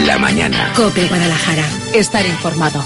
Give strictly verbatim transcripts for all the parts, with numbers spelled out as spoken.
la mañana. COPE Guadalajara. Estar informado.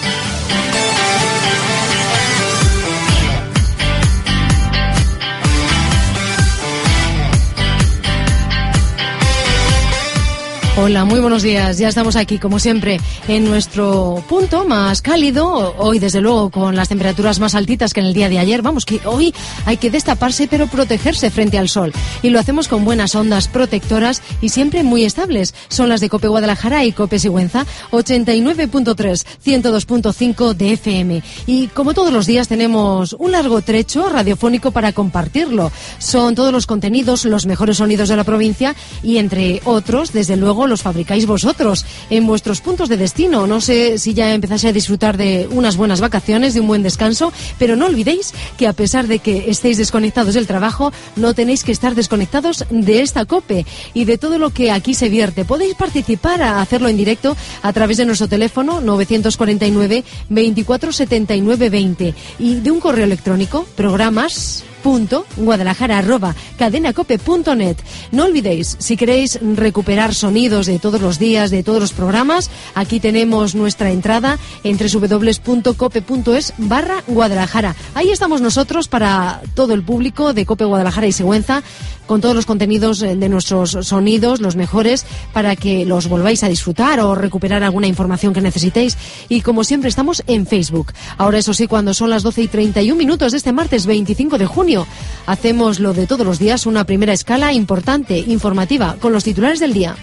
Hola, muy buenos días. Ya estamos aquí, como siempre, en nuestro punto más cálido. Hoy, desde luego, con las temperaturas más altitas que en el día de ayer. Vamos, que hoy hay que destaparse, pero protegerse frente al sol. Y lo hacemos con buenas ondas protectoras y siempre muy estables. Son las de COPE Guadalajara y COPE Sigüenza, ochenta y nueve punto tres, ciento dos punto cinco de F M. Y como todos los días tenemos un largo trecho radiofónico para compartirlo. Son todos los contenidos, los mejores sonidos de la provincia y, entre otros, desde luego, los fabricáis vosotros en vuestros puntos de destino. No sé si ya empezáis a disfrutar de unas buenas vacaciones, de un buen descanso, pero no olvidéis que a pesar de que estéis desconectados del trabajo, no tenéis que estar desconectados de esta COPE y de todo lo que aquí se vierte. Podéis participar a hacerlo en directo a través de nuestro teléfono novecientos cuarenta y nueve, veinticuatro setenta y nueve veinte y de un correo electrónico, programas punto guadalajara arroba cadenacope punto net. No olvidéis, si queréis recuperar sonidos de todos los días, de todos los programas, aquí tenemos nuestra entrada en doble u doble u doble u punto cope punto es barra Guadalajara. Ahí estamos nosotros para todo el público de COPE Guadalajara y Sigüenza, con todos los contenidos de nuestros sonidos, los mejores, para que los volváis a disfrutar o recuperar alguna información que necesitéis. Y como siempre estamos en Facebook. Ahora, eso sí, cuando son las doce y treinta y un minutos de este martes veinticinco de junio, hacemos lo de todos los días, una primera escala importante, informativa, con los titulares del día.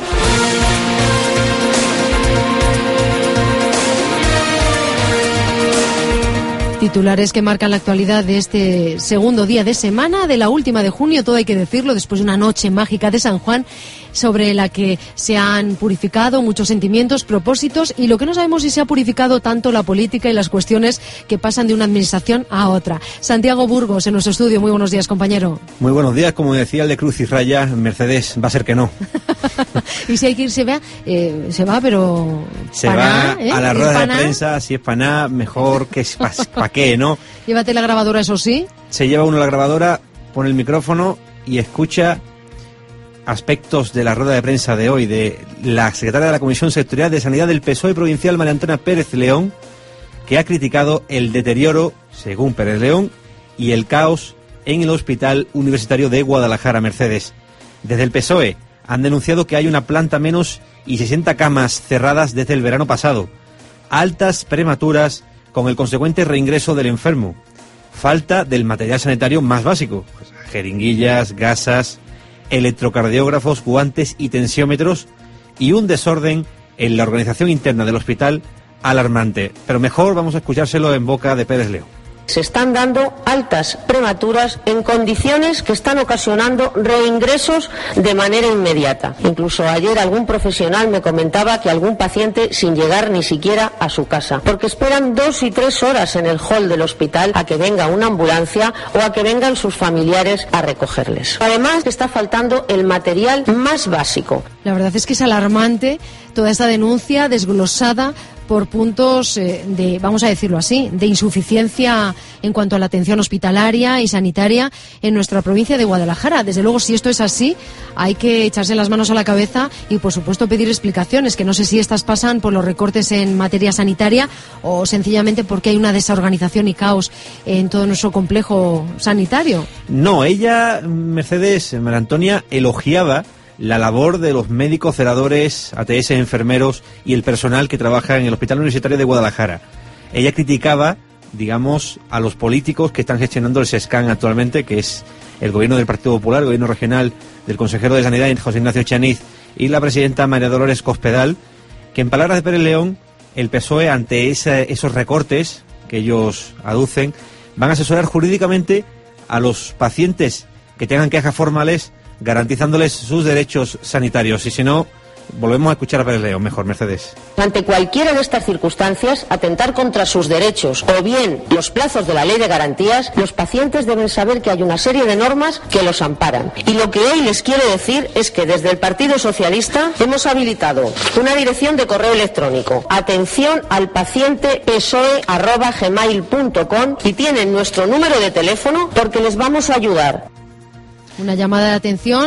Titulares que marcan la actualidad de este segundo día de semana, de la última de junio, todo hay que decirlo, después de una noche mágica de San Juan, sobre la que se han purificado muchos sentimientos, propósitos, y lo que no sabemos es si se ha purificado tanto la política y las cuestiones que pasan de una administración a otra. Santiago Burgos, en nuestro estudio. Muy buenos días, compañero. Muy buenos días. Como decía el de Cruz y Raya, Mercedes, va a ser que no. Y si hay que ir, se va, eh, se va, pero... Se va nada, ¿eh? A la rueda de prensa, si es para nada, mejor que es para pa qué, ¿no? Llévate la grabadora, eso sí. Se lleva uno la grabadora, pone el micrófono y escucha aspectos de la rueda de prensa de hoy de la secretaria de la Comisión Sectorial de Sanidad del P S O E provincial, María Antonia Pérez León, que ha criticado el deterioro, según Pérez León, y el caos en el Hospital Universitario de Guadalajara. Mercedes, desde el P S O E han denunciado que hay una planta menos y sesenta camas cerradas desde el verano pasado, altas prematuras con el consecuente reingreso del enfermo, falta del material sanitario más básico, pues, jeringuillas, gasas, electrocardiógrafos, guantes y tensiómetros, y un desorden en la organización interna del hospital alarmante. Pero mejor vamos a escuchárselo en boca de Pérez León. Se están dando altas prematuras en condiciones que están ocasionando reingresos de manera inmediata. Incluso ayer algún profesional me comentaba que algún paciente sin llegar ni siquiera a su casa, porque esperan dos y tres horas en el hall del hospital a que venga una ambulancia o a que vengan sus familiares a recogerles. Además, está faltando el material más básico. La verdad es que es alarmante toda esta denuncia desglosada por puntos eh, de, vamos a decirlo así, de insuficiencia en cuanto a la atención hospitalaria y sanitaria en nuestra provincia de Guadalajara. Desde luego, si esto es así, hay que echarse las manos a la cabeza y, por supuesto, pedir explicaciones, que no sé si estas pasan por los recortes en materia sanitaria o sencillamente porque hay una desorganización y caos en todo nuestro complejo sanitario. No, ella, Mercedes, María Antonia, elogiaba la labor de los médicos, celadores, A T S, enfermeros y el personal que trabaja en el Hospital Universitario de Guadalajara. Ella criticaba, digamos, a los políticos que están gestionando el SESCAN actualmente, que es el gobierno del Partido Popular, el gobierno regional del consejero de Sanidad, José Ignacio Chaniz, y la presidenta María Dolores Cospedal, que en palabras de Pérez León, el P S O E, ante esa, esos recortes que ellos aducen, van a asesorar jurídicamente a los pacientes que tengan quejas formales, garantizándoles sus derechos sanitarios. Y si no, volvemos a escuchar a Pérez León. Mejor, Mercedes. Ante cualquiera de estas circunstancias, atentar contra sus derechos o bien los plazos de la ley de garantías, los pacientes deben saber que hay una serie de normas que los amparan. Y lo que hoy les quiero decir es que desde el Partido Socialista hemos habilitado una dirección de correo electrónico, atención al paciente psoe arroba gmail punto com, y tienen nuestro número de teléfono porque les vamos a ayudar. Una llamada de atención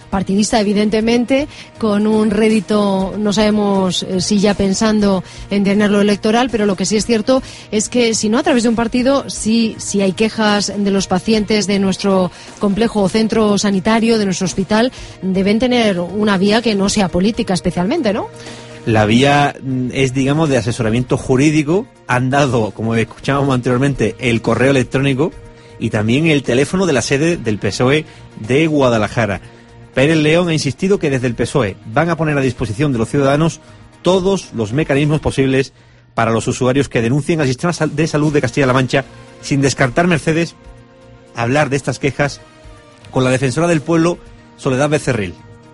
partidista evidentemente, con un rédito, no sabemos eh, si ya pensando en tenerlo electoral, pero lo que sí es cierto es que si no a través de un partido, sí, si hay quejas de los pacientes de nuestro complejo o centro sanitario, de nuestro hospital, deben tener una vía que no sea política especialmente, ¿no? La vía es, digamos, de asesoramiento jurídico. Han dado, como escuchábamos anteriormente, el correo electrónico y también el teléfono de la sede del P S O E de Guadalajara. Pérez León ha insistido que desde el P S O E van a poner a disposición de los ciudadanos todos los mecanismos posibles para los usuarios que denuncien al sistema de salud de Castilla-La Mancha, sin descartar, Mercedes, hablar de estas quejas con la defensora del pueblo, Soledad Becerril.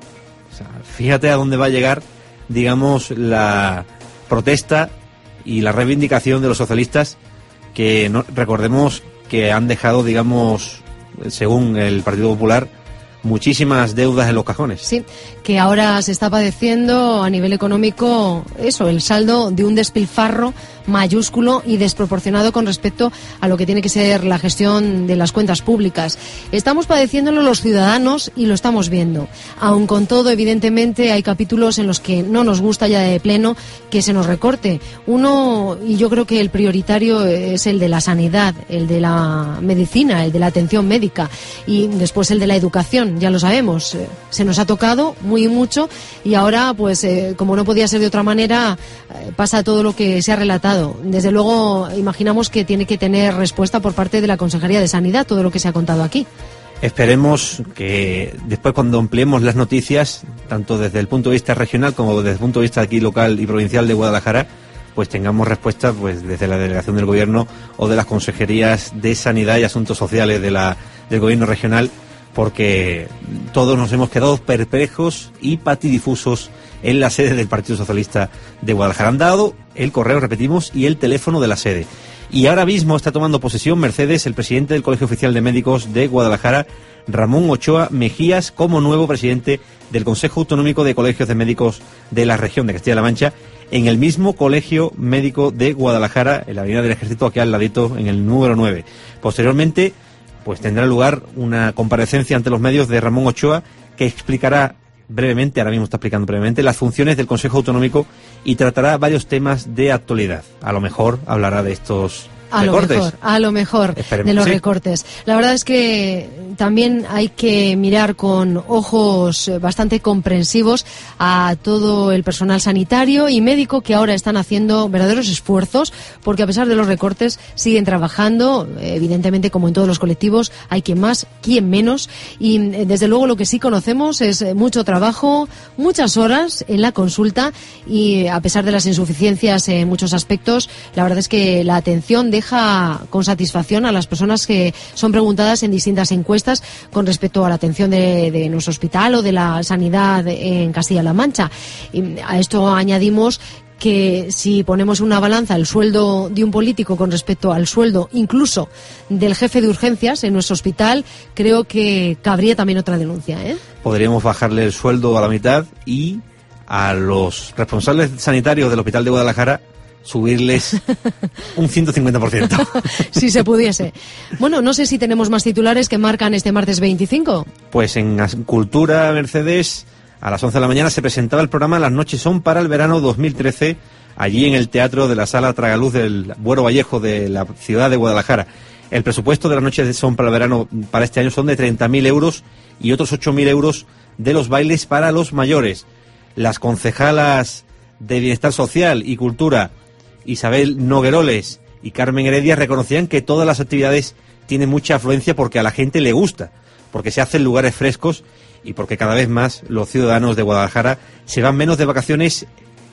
O sea, fíjate a dónde va a llegar, digamos, la protesta y la reivindicación de los socialistas, que no, recordemos que han dejado, digamos, según el Partido Popular, muchísimas deudas en los cajones. Sí, que ahora se está padeciendo a nivel económico eso, el saldo de un despilfarro mayúsculo y desproporcionado con respecto a lo que tiene que ser la gestión de las cuentas públicas. Estamos padeciéndolo los ciudadanos y lo estamos viendo. Aun con todo, evidentemente, hay capítulos en los que no nos gusta ya de pleno que se nos recorte. Uno, y yo creo que el prioritario es el de la sanidad, el de la medicina, el de la atención médica, y después el de la educación, ya lo sabemos. Se nos ha tocado muy mucho y ahora, pues, eh, como no podía ser de otra manera, eh, pasa todo lo que se ha relatado. Desde luego, imaginamos que tiene que tener respuesta por parte de la Consejería de Sanidad, todo lo que se ha contado aquí. Esperemos que después, cuando ampliemos las noticias, tanto desde el punto de vista regional como desde el punto de vista aquí local y provincial de Guadalajara, pues tengamos respuesta pues desde la delegación del gobierno o de las consejerías de Sanidad y Asuntos Sociales de la del gobierno regional, porque todos nos hemos quedado perplejos y patidifusos en la sede del Partido Socialista de Guadalajara. Han dado el correo, repetimos, y el teléfono de la sede. Y ahora mismo está tomando posesión, Mercedes, el presidente del Colegio Oficial de Médicos de Guadalajara, Ramón Ochoa Mejías, como nuevo presidente del Consejo Autonómico de Colegios de Médicos de la región de Castilla-La Mancha, en el mismo Colegio Médico de Guadalajara, en la Avenida del Ejército, aquí al ladito, en el número nueve. Posteriormente, pues tendrá lugar una comparecencia ante los medios de Ramón Ochoa, que explicará brevemente, ahora mismo está explicando brevemente, las funciones del Consejo Autonómico y tratará varios temas de actualidad. A lo mejor hablará de estos a recortes. Lo mejor, a lo mejor Esperemos, de los sí. recortes. La verdad es que también hay que mirar con ojos bastante comprensivos a todo el personal sanitario y médico que ahora están haciendo verdaderos esfuerzos, porque a pesar de los recortes siguen trabajando. Evidentemente, como en todos los colectivos, hay quien más, quien menos, y desde luego lo que sí conocemos es mucho trabajo, muchas horas en la consulta, y a pesar de las insuficiencias en muchos aspectos, la verdad es que la atención deja con satisfacción a las personas que son preguntadas en distintas encuestas con respecto a la atención de, de nuestro hospital o de la sanidad en Castilla-La Mancha. Y a esto añadimos que si ponemos una balanza el sueldo de un político con respecto al sueldo incluso del jefe de urgencias en nuestro hospital, creo que cabría también otra denuncia, ¿eh? Podríamos bajarle el sueldo a la mitad y a los responsables sanitarios del Hospital de Guadalajara subirles un ciento cincuenta por ciento. Si se pudiese. Bueno, no sé si tenemos más titulares que marcan este martes veinticinco. Pues en Cultura, Mercedes, a las once de la mañana se presentaba el programa Las noches son para el verano dos mil trece, allí en el Teatro de la Sala Tragaluz del Buero Vallejo de la ciudad de Guadalajara. El presupuesto de las noches son para el verano para este año son de treinta mil euros y otros ocho mil euros de los bailes para los mayores. Las concejalas de Bienestar Social y Cultura, Isabel Nogueroles y Carmen Heredia, reconocían que todas las actividades tienen mucha afluencia porque a la gente le gusta, porque se hacen lugares frescos y porque cada vez más los ciudadanos de Guadalajara se van menos de vacaciones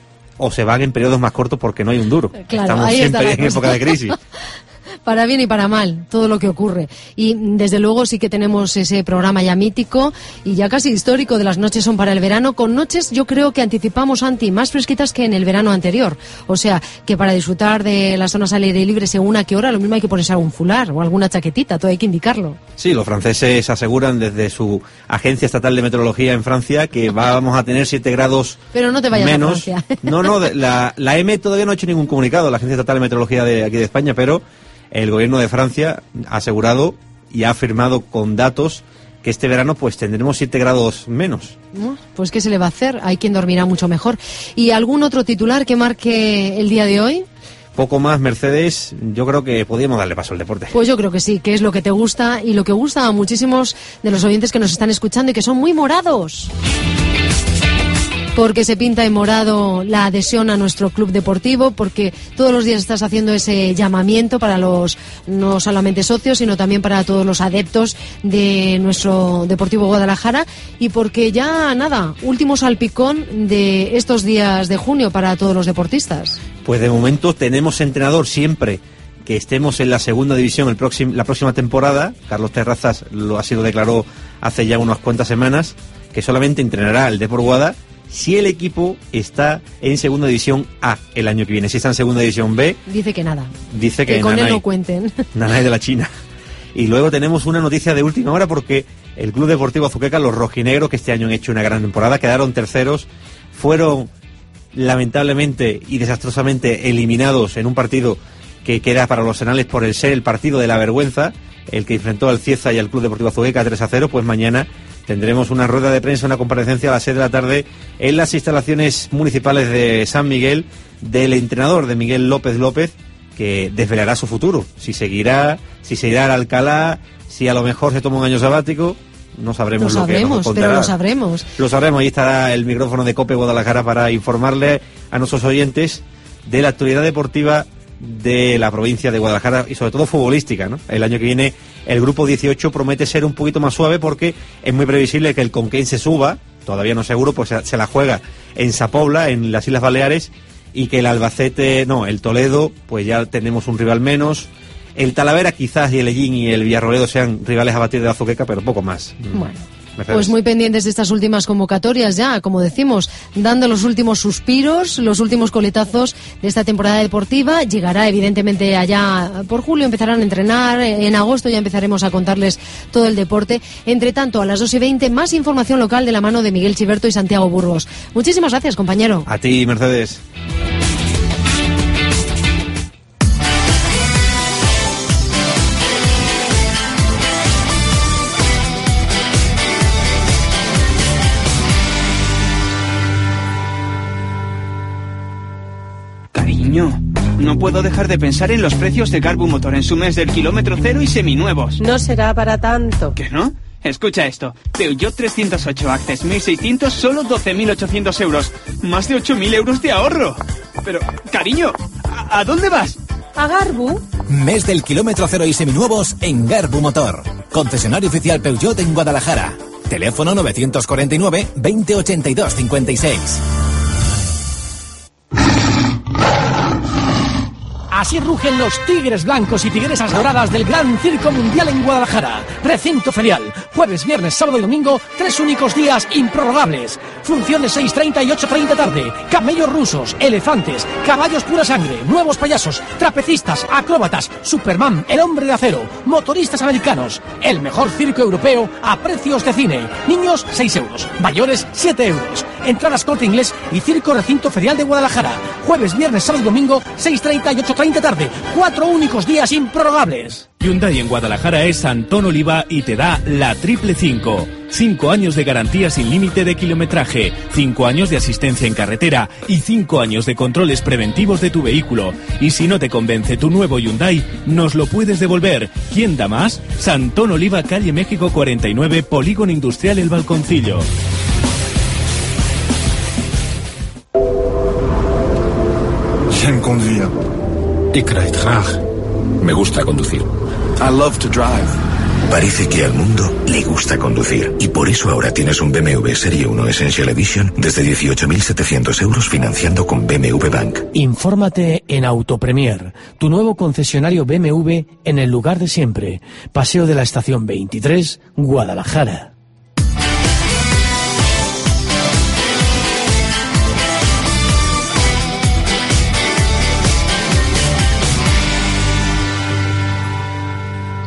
o se van en periodos más cortos porque no hay un duro. Claro, estamos ahí siempre está en época de crisis. Para bien y para mal, todo lo que ocurre. Y desde luego sí que tenemos ese programa ya mítico y ya casi histórico de Las noches son para el verano, con noches yo creo que anticipamos, Anti, más fresquitas que en el verano anterior. O sea, que para disfrutar de las zonas al aire libre según a qué hora, lo mismo hay que ponerse algún fular o alguna chaquetita, todo hay que indicarlo. Sí, los franceses aseguran desde su Agencia Estatal de Meteorología en Francia que vamos a tener siete grados Pero no te vayas menos. a Francia. No, no, la, la E M E todavía no ha hecho ningún comunicado, la Agencia Estatal de Meteorología de aquí de España, pero el gobierno de Francia ha asegurado y ha afirmado con datos que este verano pues tendremos siete grados menos. Pues ¿qué se le va a hacer? Hay quien dormirá mucho mejor. ¿Y algún otro titular que marque el día de hoy? Poco más, Mercedes, yo creo que podríamos darle paso al deporte. Pues yo creo que sí, que es lo que te gusta y lo que gusta a muchísimos de los oyentes que nos están escuchando y que son muy morados. Porque se pinta en morado la adhesión a nuestro club deportivo, porque todos los días estás haciendo ese llamamiento para los, no solamente socios, sino también para todos los adeptos de nuestro Deportivo Guadalajara, y porque ya, nada, último salpicón de estos días de junio para todos los deportistas. Pues de momento tenemos entrenador siempre que estemos en la segunda división el próximo, la próxima temporada. Carlos Terrazas lo así lo declaró hace ya unas cuantas semanas, que solamente entrenará el Depor Guada si el equipo está en segunda división A el año que viene. Si está en segunda división B, dice que nada. Dice que, que con nanay, él no cuenten. Nanay de la China. Y luego tenemos una noticia de última hora, porque el Club Deportivo Azuqueca, los rojinegros, que este año han hecho una gran temporada, quedaron terceros, fueron lamentablemente y desastrosamente eliminados en un partido que queda para los anales por el ser el partido de la vergüenza, el que enfrentó al Cieza y al Club Deportivo Azuqueca tres a cero. Pues mañana tendremos una rueda de prensa, una comparecencia a las seis de la tarde en las instalaciones municipales de San Miguel del entrenador de Miguel López López, que desvelará su futuro, si seguirá, si se irá al Alcalá, si a lo mejor se toma un año sabático. No sabremos lo, lo que nos contará. Pero lo sabremos. Lo sabremos, ahí estará el micrófono de COPE Guadalajara para informarle a nuestros oyentes de la actualidad deportiva de la provincia de Guadalajara y sobre todo futbolística, ¿no? El año que viene el grupo dieciocho promete ser un poquito más suave, porque es muy previsible que el Conquense suba, todavía no seguro, pues se la juega en Sapobla, en las Islas Baleares, y que el Albacete, no, el Toledo, pues ya tenemos un rival menos. El Talavera quizás y el Ellín y el Villarroledo sean rivales a batir de la Azuqueca, pero poco más. Bueno. Pues muy pendientes de estas últimas convocatorias ya, como decimos, dando los últimos suspiros, los últimos coletazos de esta temporada deportiva. Llegará evidentemente allá por julio, empezarán a entrenar, en agosto ya empezaremos a contarles todo el deporte. Entre tanto, a las dos y veinte, más información local de la mano de Miguel Chiverto y Santiago Burgos. Muchísimas gracias, compañero. A ti, Mercedes. No puedo dejar de pensar en los precios de Garbu Motor en su mes del kilómetro cero y seminuevos. No será para tanto. ¿Qué no? Escucha esto. Peugeot trescientos ocho Access mil seiscientos, solo doce mil ochocientos euros. Más de ocho mil euros de ahorro. Pero, cariño, ¿a, ¿a dónde vas? ¿A Garbu? Mes del kilómetro cero y seminuevos en Garbu Motor. Concesionario oficial Peugeot en Guadalajara. Teléfono novecientos cuarenta y nueve, veinte ochenta y dos cincuenta y seis. Así rugen los tigres blancos y tigresas doradas del Gran Circo Mundial en Guadalajara. Recinto ferial. Jueves, viernes, sábado y domingo, tres únicos días improrrogables. Funciones seis treinta y ocho treinta tarde. Camellos rusos, elefantes, caballos pura sangre, nuevos payasos, trapecistas, acróbatas, Superman, el hombre de acero, motoristas americanos. El mejor circo europeo a precios de cine. Niños, seis euros. Mayores, siete euros. Entradas Corte Inglés y Circo Recinto Ferial de Guadalajara. Jueves, viernes, sábado y domingo, seis treinta y ocho treinta tarde. Cuatro únicos días improrrogables. Hyundai en Guadalajara es Antón Oliva y te da la triple cinco. Cinco años de garantía sin límite de kilometraje, cinco años de asistencia en carretera y cinco años de controles preventivos de tu vehículo. Y si no te convence tu nuevo Hyundai, nos lo puedes devolver. ¿Quién da más? Santón Oliva, calle México cuarenta y nueve, Polígono Industrial El Balconcillo. J'aime conduire. Ik rijd graag. Me gusta conducir. I love to drive. Parece que al mundo le gusta conducir y por eso ahora tienes un B M W Serie uno Essential Edition desde dieciocho mil setecientos euros financiando con B M W Bank. Infórmate en Autopremier, tu nuevo concesionario B M W en el lugar de siempre. Paseo de la Estación veintitrés, Guadalajara.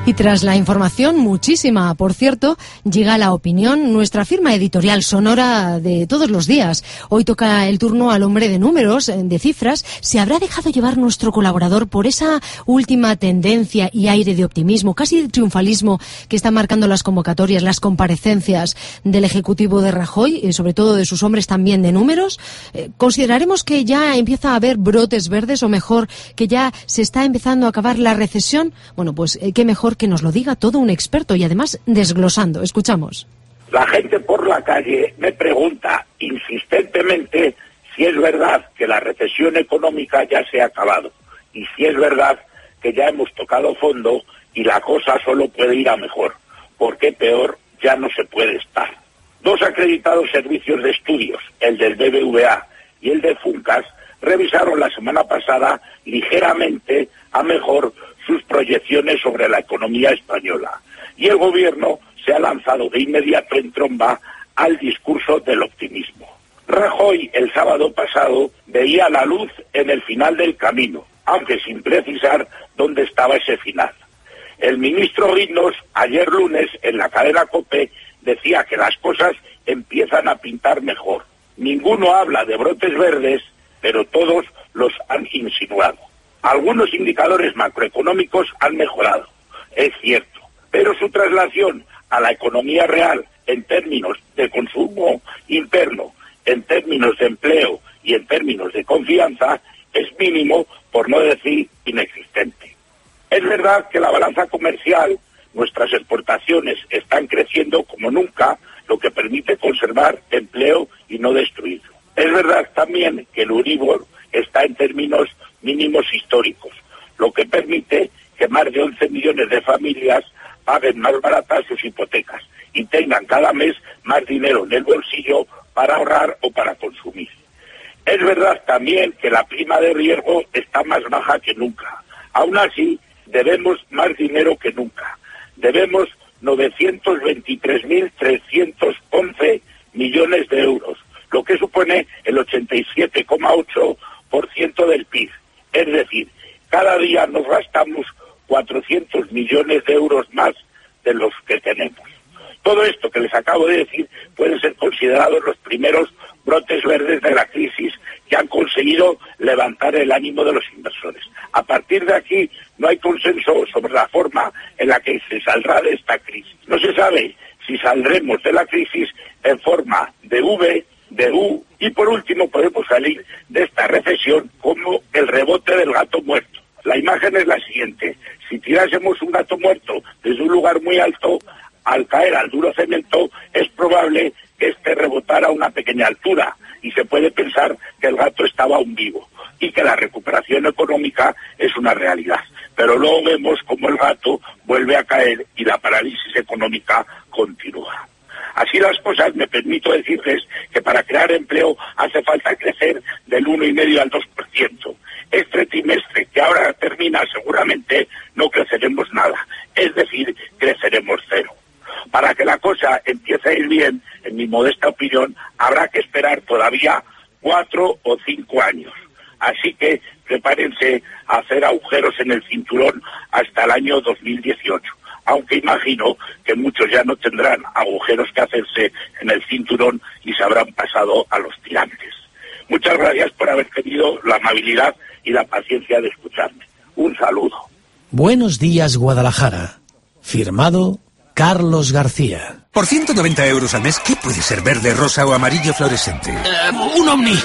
Y tras la información, muchísima, por cierto, llega la opinión, nuestra firma editorial sonora de todos los días. Hoy toca el turno al hombre de números, de cifras. ¿Se habrá dejado llevar nuestro colaborador por esa última tendencia y aire de optimismo, casi de triunfalismo, que están marcando las convocatorias, las comparecencias del Ejecutivo de Rajoy, y sobre todo de sus hombres también de números? ¿Consideraremos que ya empieza a haber brotes verdes, o mejor, que ya se está empezando a acabar la recesión? Bueno, pues qué mejor que nos lo diga todo un experto, y además desglosando. Escuchamos. La gente por la calle me pregunta insistentemente si es verdad que la recesión económica ya se ha acabado y si es verdad que ya hemos tocado fondo y la cosa solo puede ir a mejor, porque peor ya no se puede estar. Dos acreditados servicios de estudios, el del B B V A y el de Funcas, revisaron la semana pasada ligeramente a mejor sus proyecciones sobre la economía española, y el gobierno se ha lanzado de inmediato en tromba al discurso del optimismo. Rajoy el sábado pasado veía la luz en el final del camino, aunque sin precisar dónde estaba ese final. El ministro Guindos ayer lunes en la cadena COPE decía que las cosas empiezan a pintar mejor. Ninguno habla de brotes verdes, pero todos los han insinuado. Algunos indicadores macroeconómicos han mejorado, es cierto, pero su traslación a la economía real en términos de consumo interno, en términos de empleo y en términos de confianza es mínimo, por no decir inexistente. Es verdad que la balanza comercial, nuestras exportaciones están creciendo como nunca, lo que permite conservar empleo y no destruirlo. Es verdad también que el Euribor está en términos mínimos históricos, lo que permite que más de once millones de familias paguen más baratas sus hipotecas y tengan cada mes más dinero en el bolsillo para ahorrar o para consumir. Es verdad también que la prima de riesgo está más baja que nunca. Aún así, debemos más dinero que nunca. Debemos novecientos veintitrés mil trescientos once millones de euros, lo que supone el ochenta y siete coma ocho por ciento del P I B. Es decir, cada día nos gastamos cuatrocientos millones de euros más de los que tenemos. Todo esto que les acabo de decir pueden ser considerados los primeros brotes verdes de la crisis que han conseguido levantar el ánimo de los inversores. A partir de aquí no hay consenso sobre la forma en la que se saldrá de esta crisis. No se sabe si saldremos de la crisis en forma de V, de U, y por último podemos salir de esta recesión como el rebote del gato muerto. La imagen es la siguiente: si tirásemos un gato muerto desde un lugar muy alto, al caer al duro cemento es probable que este rebotara a una pequeña altura y se puede pensar que el gato estaba aún vivo y que la recuperación económica es una realidad. Pero luego vemos cómo el gato vuelve a caer y la parálisis económica continúa. Así las cosas, me permito decirles que para crear empleo hace falta crecer del uno coma cinco al dos por ciento. Este trimestre, que ahora termina, seguramente no creceremos nada, es decir, creceremos cero. Para que la cosa empiece a ir bien, en mi modesta opinión, habrá que esperar todavía cuatro o cinco años. Así que prepárense a hacer agujeros en el cinturón hasta el año dos mil dieciocho. Aunque imagino que muchos ya no tendrán agujeros que hacerse en el cinturón y se habrán pasado a los tirantes. Muchas gracias por haber tenido la amabilidad y la paciencia de escucharme. Un saludo. Buenos días, Guadalajara. Firmado Carlos García. Por ciento noventa euros al mes, ¿qué puede ser verde, rosa o amarillo fluorescente? Uh, ¡Un Omni!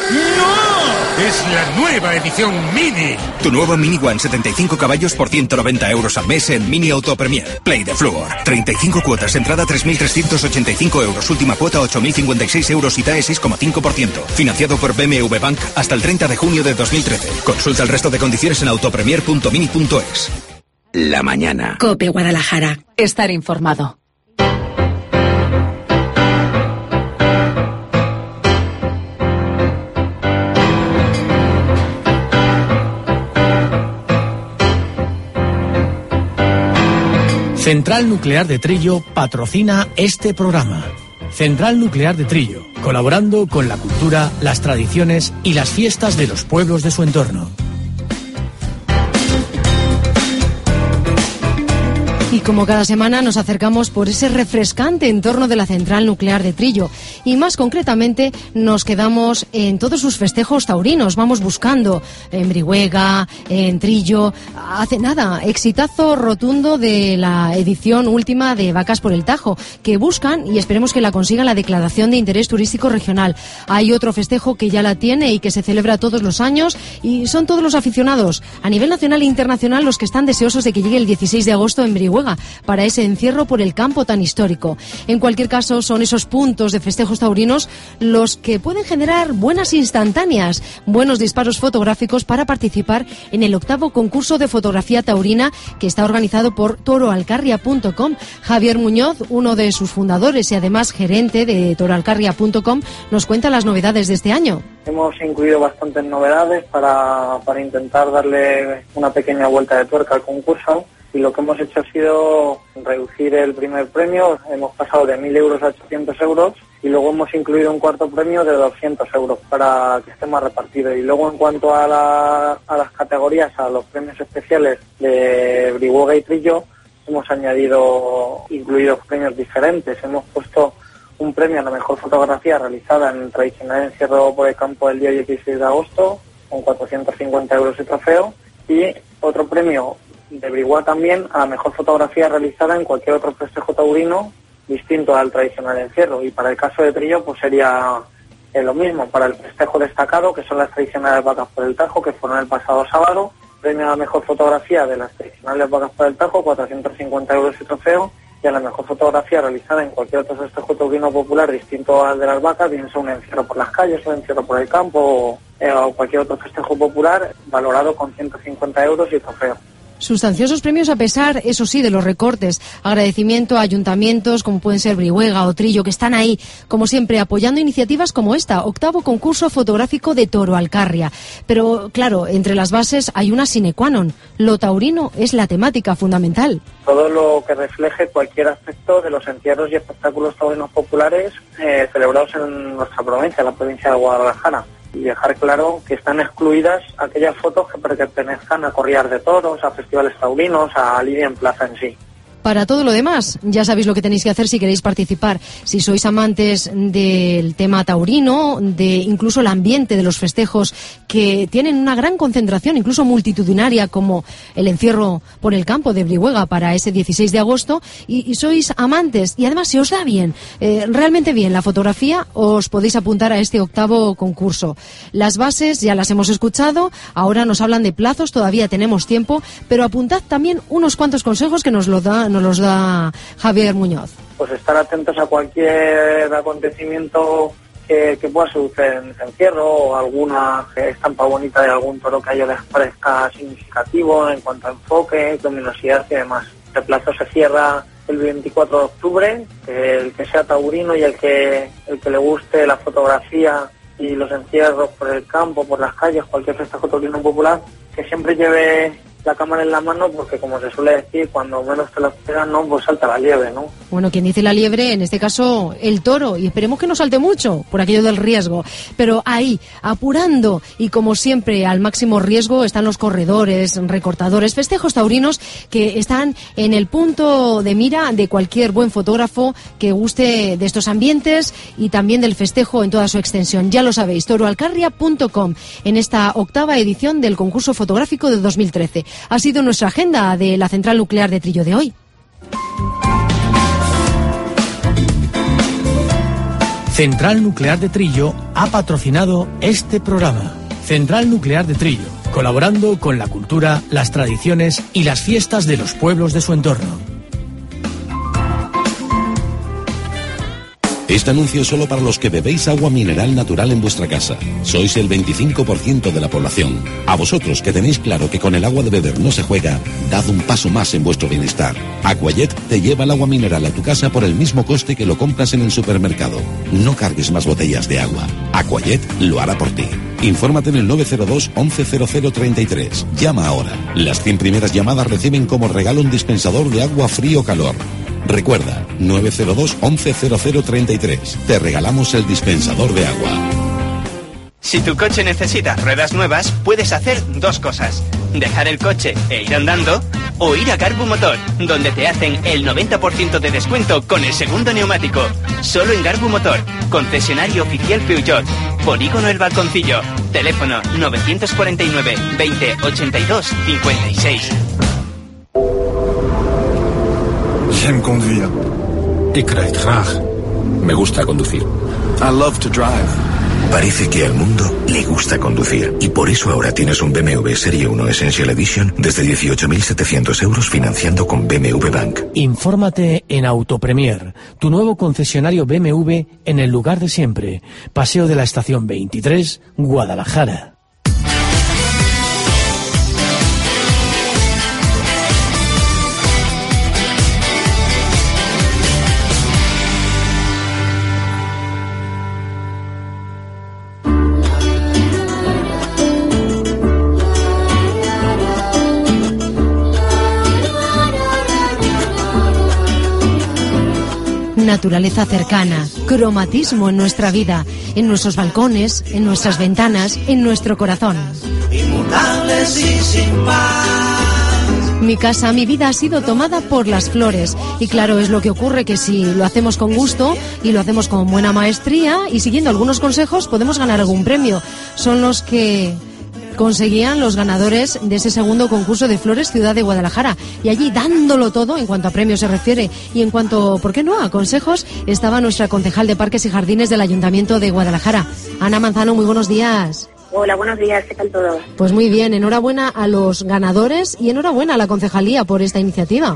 ¡No! ¡Es la nueva edición Mini! Tu nuevo Mini One, setenta y cinco caballos por ciento noventa euros al mes en Mini Auto Premier. Play de Fluor. treinta y cinco cuotas, entrada tres mil trescientos ochenta y cinco euros, última cuota ocho mil cincuenta y seis euros y T A E seis coma cinco por ciento. Financiado por B M W Bank hasta el treinta de junio de dos mil trece. Consulta el resto de condiciones en autopremier punto mini punto es. La mañana. COPE Guadalajara. Estar informado. Central Nuclear de Trillo patrocina este programa. Central Nuclear de Trillo, colaborando con la cultura, las tradiciones y las fiestas de los pueblos de su entorno. Y como cada semana nos acercamos por ese refrescante entorno de la central nuclear de Trillo. Y más concretamente nos quedamos en todos sus festejos taurinos. Vamos buscando en Brihuega, en Trillo. Hace nada, exitazo rotundo de la edición última de Vacas por el Tajo, que buscan y esperemos que la consiga la declaración de interés turístico regional. Hay otro festejo que ya la tiene y que se celebra todos los años y son todos los aficionados a nivel nacional e internacional los que están deseosos de que llegue el dieciséis de agosto en Brihuega para ese encierro por el campo tan histórico. En cualquier caso, son esos puntos de festejos taurinos los que pueden generar buenas instantáneas, buenos disparos fotográficos para participar en el octavo concurso de fotografía taurina que está organizado por toro alcarria punto com. Javier Muñoz, uno de sus fundadores y además gerente de toro alcarria punto com, nos cuenta las novedades de este año. Hemos incluido bastantes novedades para, para intentar darle una pequeña vuelta de tuerca al concurso. Y lo que hemos hecho ha sido reducir el primer premio, hemos pasado de mil euros a ochocientos euros y luego hemos incluido un cuarto premio de doscientos euros para que esté más repartido. Y luego en cuanto a, la, a las categorías, a los premios especiales de Brihuega y Trillo, hemos añadido, incluido premios diferentes. Hemos puesto un premio a la mejor fotografía realizada en el tradicional encierro por el campo del día dieciséis de agosto, con cuatrocientos cincuenta euros de trofeo, y otro premio de Brihuega también a la mejor fotografía realizada en cualquier otro festejo taurino distinto al tradicional encierro. Y para el caso de Trillo pues sería eh, lo mismo, para el festejo destacado, que son las tradicionales Vacas por el Tajo, que fueron el pasado sábado, premio a la mejor fotografía de las tradicionales Vacas por el Tajo, cuatrocientos cincuenta euros de trofeo, y a la mejor fotografía realizada en cualquier otro festejo taurino popular distinto al de las vacas, bien sea un encierro por las calles, un encierro por el campo o, eh, o cualquier otro festejo popular, valorado con ciento cincuenta euros y trofeo. Sustanciosos premios a pesar, eso sí, de los recortes. Agradecimiento a ayuntamientos como pueden ser Brihuega o Trillo, que están ahí, como siempre, apoyando iniciativas como esta, octavo concurso fotográfico de Toro Alcarria. Pero, claro, entre las bases hay una sine qua non. Lo taurino es la temática fundamental. Todo lo que refleje cualquier aspecto de los encierros y espectáculos taurinos populares eh, celebrados en nuestra provincia, la provincia de Guadalajara. Y dejar claro que están excluidas aquellas fotos que pertenezcan a corridas de toros, a festivales taurinos, a lidia en plaza en sí. Para todo lo demás, ya sabéis lo que tenéis que hacer si queréis participar. Si sois amantes del tema taurino, de incluso el ambiente de los festejos que tienen una gran concentración, incluso multitudinaria, como el encierro por el campo de Brihuega para ese dieciséis de agosto, y, y sois amantes, y además se os da bien, eh, realmente bien la fotografía, os podéis apuntar a este octavo concurso. Las bases ya las hemos escuchado, ahora nos hablan de plazos, todavía tenemos tiempo, pero apuntad también unos cuantos consejos que nos lo da nos los da Javier Muñoz. Pues estar atentos a cualquier acontecimiento que, que pueda suceder en ese encierro, o alguna estampa bonita de algún toro que a ellos les parezca significativo en cuanto a enfoque, luminosidad y demás. El plazo se cierra el veinticuatro de octubre, el que sea taurino y el que, el que le guste la fotografía y los encierros por el campo, por las calles, cualquier festejo taurino popular, que siempre lleve la cámara en la mano, porque como se suele decir, cuando menos te lo esperas, no, pues salta la liebre, ¿no? Bueno, quien dice la liebre, en este caso el toro, y esperemos que no salte mucho por aquello del riesgo, pero ahí, apurando, y como siempre al máximo riesgo, están los corredores, recortadores, festejos taurinos que están en el punto de mira de cualquier buen fotógrafo que guste de estos ambientes y también del festejo en toda su extensión. Ya lo sabéis, toro alcarria punto com, en esta octava edición del concurso fotográfico de dos mil trece. Ha sido nuestra agenda de la central nuclear de Trillo de hoy. Central Nuclear de Trillo ha patrocinado este programa. Central Nuclear de Trillo, colaborando con la cultura, las tradiciones y las fiestas de los pueblos de su entorno. Este anuncio es solo para los que bebéis agua mineral natural en vuestra casa. Sois el veinticinco por ciento de la población. A vosotros, que tenéis claro que con el agua de beber no se juega, dad un paso más en vuestro bienestar. Aquajet te lleva el agua mineral a tu casa por el mismo coste que lo compras en el supermercado. No cargues más botellas de agua. Aquajet lo hará por ti. Infórmate en el nueve cero dos, once cero cero treinta y tres. Llama ahora. Las cien primeras llamadas reciben como regalo un dispensador de agua frío-calor. Recuerda, nueve cero dos, once cero cero treinta y tres. Te regalamos el dispensador de agua. Si tu coche necesita ruedas nuevas, puedes hacer dos cosas. Dejar el coche e ir andando, o ir a Garbu Motor, donde te hacen el noventa por ciento de descuento con el segundo neumático. Solo en Garbu Motor, concesionario oficial Peugeot. Polígono El Balconcillo. Teléfono novecientos cuarenta y nueve, veinte, ochenta y dos, cincuenta y seis. J'aime conduire. Ik rijd graag. Me gusta conducir. I love to drive. Parece que al mundo le gusta conducir y por eso ahora tienes un B M W Serie uno Essential Edition desde dieciocho mil setecientos euros financiando con B M W Bank. Infórmate en Autopremier, tu nuevo concesionario B M W en el lugar de siempre. Paseo de la Estación veintitrés, Guadalajara. Naturaleza cercana, cromatismo en nuestra vida, en nuestros balcones, en nuestras ventanas, en nuestro corazón. Inmutables y sin paz. Mi casa, mi vida ha sido tomada por las flores. Y claro, es lo que ocurre, que si lo hacemos con gusto y lo hacemos con buena maestría y siguiendo algunos consejos, podemos ganar algún premio. Son los que conseguían los ganadores de ese segundo concurso de Flores Ciudad de Guadalajara. Y allí, dándolo todo en cuanto a premios se refiere y en cuanto, ¿por qué no?, a consejos, estaba nuestra concejal de Parques y Jardines del Ayuntamiento de Guadalajara. Ana Manzano, muy buenos días. Hola, buenos días, ¿qué tal todo? Pues muy bien, enhorabuena a los ganadores y enhorabuena a la concejalía por esta iniciativa.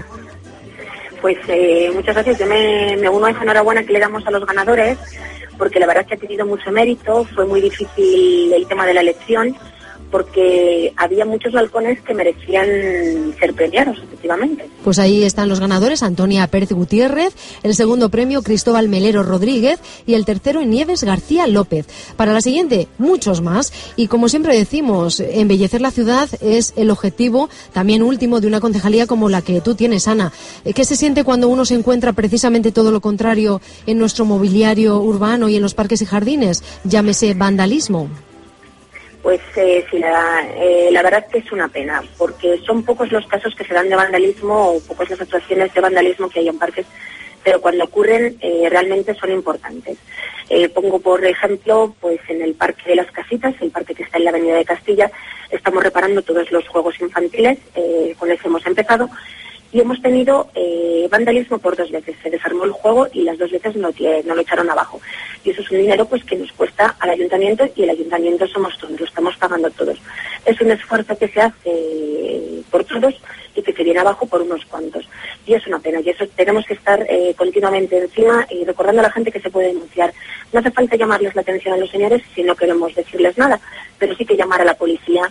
Pues eh, muchas gracias, yo me, me uno a esa enhorabuena que le damos a los ganadores, porque la verdad es que ha tenido mucho mérito, fue muy difícil el tema de la elección, porque había muchos balcones que merecían ser premiados, efectivamente. Pues ahí están los ganadores: Antonia Pérez Gutiérrez, el segundo premio Cristóbal Melero Rodríguez y el tercero Nieves García López. Para la siguiente, muchos más. Y como siempre decimos, embellecer la ciudad es el objetivo también último de una concejalía como la que tú tienes, Ana. ¿Qué se siente cuando uno se encuentra precisamente todo lo contrario en nuestro mobiliario urbano y en los parques y jardines? Llámese vandalismo. Pues eh, sí, la, eh, la verdad que es una pena, porque son pocos los casos que se dan de vandalismo o pocas las actuaciones de vandalismo que hay en parques, pero cuando ocurren eh, realmente son importantes. Eh, pongo por ejemplo, pues en el Parque de las Casitas, el parque que está en la Avenida de Castilla, estamos reparando todos los juegos infantiles, eh, con eso hemos empezado, y hemos tenido eh, vandalismo por dos veces. Se desarmó el juego y las dos veces no, no lo echaron abajo. Y eso es un dinero pues que nos cuesta al ayuntamiento, y el ayuntamiento somos todos, lo estamos pagando todos. Es un esfuerzo que se hace por todos y que se viene abajo por unos cuantos. Y es una pena, y eso tenemos que estar eh, continuamente encima y recordando a la gente que se puede denunciar. No hace falta llamarles la atención a los señores si no queremos decirles nada, pero sí que llamar a la policía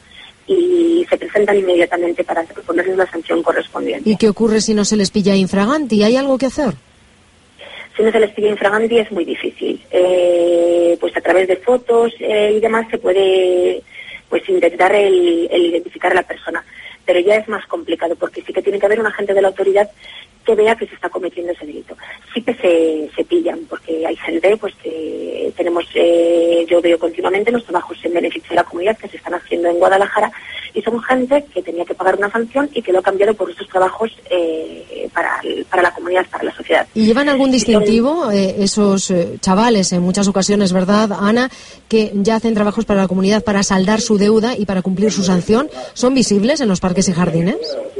y se presentan inmediatamente para ponerles la sanción correspondiente. ¿Y qué ocurre si no se les pilla infraganti? ¿Hay algo que hacer? Si no se les pilla infraganti es muy difícil. Eh, pues a través de fotos eh, y demás se puede pues intentar el, el identificar a la persona. Pero ya es más complicado, porque sí que tiene que haber un agente de la autoridad que vea que se está cometiendo ese delito. Sí que se, se pillan, porque hay gente, pues que tenemos, eh, yo veo continuamente los trabajos en beneficio de la comunidad que se están haciendo en Guadalajara, y son gente que tenía que pagar una sanción y que lo ha cambiado por estos trabajos eh, para, para la comunidad, para la sociedad. ¿Y llevan algún distintivo eh, esos eh, chavales, en muchas ocasiones, verdad, Ana, que ya hacen trabajos para la comunidad para saldar su deuda y para cumplir su sanción? ¿Son visibles en los parques y jardines?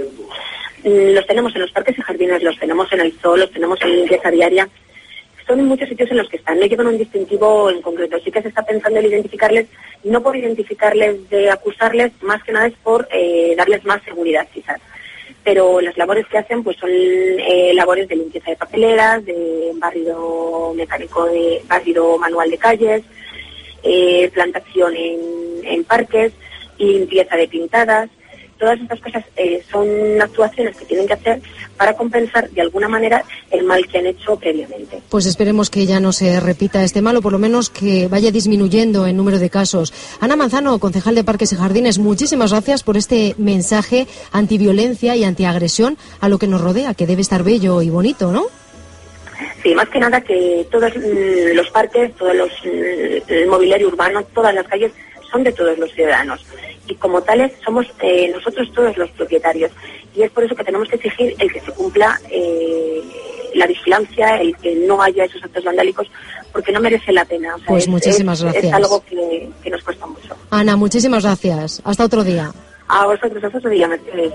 Los tenemos en los parques y jardines, los tenemos en el zoo, los tenemos en limpieza diaria. Son en muchos sitios en los que están, no llevan un distintivo en concreto. Sí que se está pensando en identificarles, no por identificarles de acusarles, más que nada es por eh, darles más seguridad quizás. Pero las labores que hacen pues son eh, labores de limpieza de papeleras, de barrido mecánico, de barrido manual de calles, eh, plantación en, en parques, limpieza de pintadas. Todas estas cosas eh, son actuaciones que tienen que hacer para compensar de alguna manera el mal que han hecho previamente. Pues esperemos que ya no se repita este mal, o por lo menos que vaya disminuyendo el número de casos. Ana Manzano, concejal de Parques y Jardines, muchísimas gracias por este mensaje antiviolencia y antiagresión a lo que nos rodea, que debe estar bello y bonito, ¿no? Sí, más que nada que todos mm, los parques, todos los mm, el mobiliario urbano, todas las calles son de todos los ciudadanos y como tales somos eh, nosotros todos los propietarios y es por eso que tenemos que exigir el que se cumpla eh, la vigilancia, el que no haya esos actos vandálicos porque no merece la pena. O sea, pues es, muchísimas es, gracias. Es algo que, que nos cuesta mucho. Ana, muchísimas gracias. Hasta otro día. A vosotros, hasta otro día, Mercedes.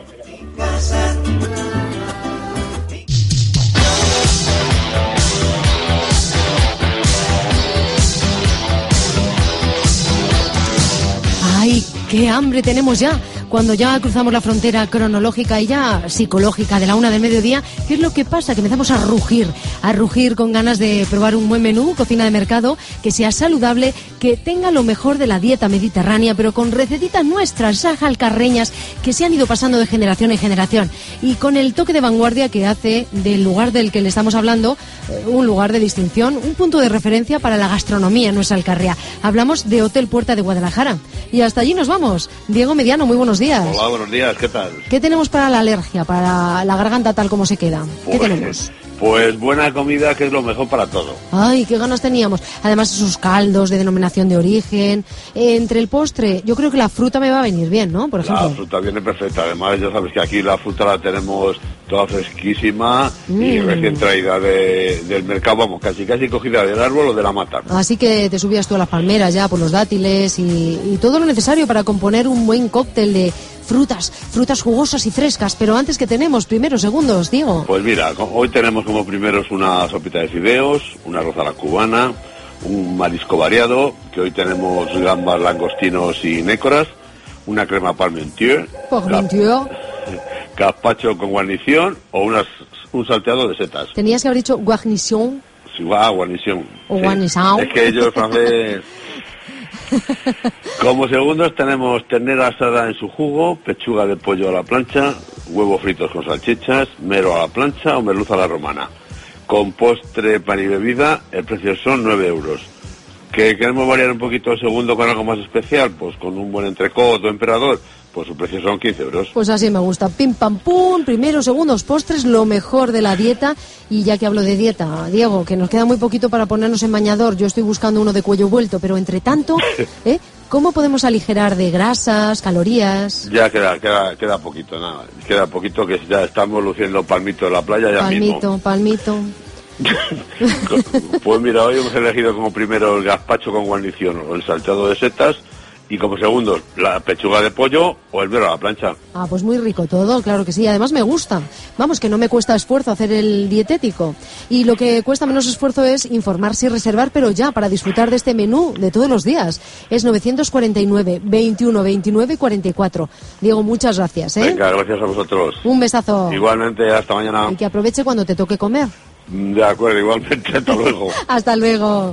¡Ay, qué hambre tenemos ya! Cuando ya cruzamos la frontera cronológica y ya psicológica de la una del mediodía, ¿qué es lo que pasa? Que empezamos a rugir, a rugir con ganas de probar un buen menú, cocina de mercado, que sea saludable, que tenga lo mejor de la dieta mediterránea, pero con recetitas nuestras, esas alcarreñas que se han ido pasando de generación en generación y con el toque de vanguardia que hace del lugar del que le estamos hablando eh, un lugar de distinción, un punto de referencia para la gastronomía en nuestra Alcarria. Hablamos de Hotel Puerta de Guadalajara y hasta allí nos vamos. Diego Mediano, muy buenos días. Hola, buenos días, ¿qué tal? ¿Qué tenemos para la alergia, para la garganta tal como se queda? ¿Qué Pues, tenemos? pues buena comida, que es lo mejor para todo. Ay, qué ganas teníamos. Además, esos caldos de denominación de origen. Eh, entre el postre, yo creo que la fruta me va a venir bien, ¿no? Por ejemplo. La fruta viene perfecta. Además, ya sabes que aquí la fruta la tenemos toda fresquísima mm. y recién traída de, del mercado, vamos, casi casi cogida del árbol o de la mata. Así que te subías tú a las palmeras ya por los dátiles y, y todo lo necesario para componer un buen cóctel de frutas, frutas jugosas y frescas. Pero antes, ¿qué tenemos? Primeros, segundos, Diego. Pues mira, hoy tenemos como primeros una sopita de fideos, una arroz a la cubana, un marisco variado, que hoy tenemos gambas, langostinos y nécoras, una crema parmentier, Parmentier. gazpacho con guarnición o unas, un salteado de setas. Tenías que haber dicho guarnición. Sí, ah, guarnición. O sí. guarnición. Es que yo el francés... Como segundos tenemos ternera asada en su jugo, pechuga de pollo a la plancha, huevos fritos con salchichas, mero a la plancha o merluza a la romana. Con postre, pan y bebida, el precio son nueve euros. ¿Que queremos variar un poquito el segundo con algo más especial? Pues con un buen entrecot o emperador, pues su precio son quince euros. Pues así me gusta. Pim, pam, pum, primeros, segundos, postres, lo mejor de la dieta. Y ya que hablo de dieta, Diego, que nos queda muy poquito para ponernos en bañador. Yo estoy buscando uno de cuello vuelto, pero entre tanto, ¿eh? ¿Cómo podemos aligerar de grasas, calorías? Ya queda, queda, queda poquito, nada. Queda poquito que ya estamos luciendo palmito en la playa ya palmito, mismo. Palmito, Pues mira, hoy hemos elegido como primero el gazpacho con guarnición o el salteado de setas y como segundo la pechuga de pollo o el mero a la plancha. Ah, pues muy rico todo, claro que sí. Además me gusta. Vamos, que no me cuesta esfuerzo hacer el dietético. Y lo que cuesta menos esfuerzo es informarse y reservar, pero ya, para disfrutar de este menú de todos los días. Es novecientos cuarenta y nueve, veintiuno, veintinueve, cuarenta y cuatro. Diego, muchas gracias, ¿eh? Venga, gracias a vosotros. Un besazo. Igualmente, hasta mañana. Y que aproveche cuando te toque comer. De acuerdo, igualmente, hasta luego. Hasta luego.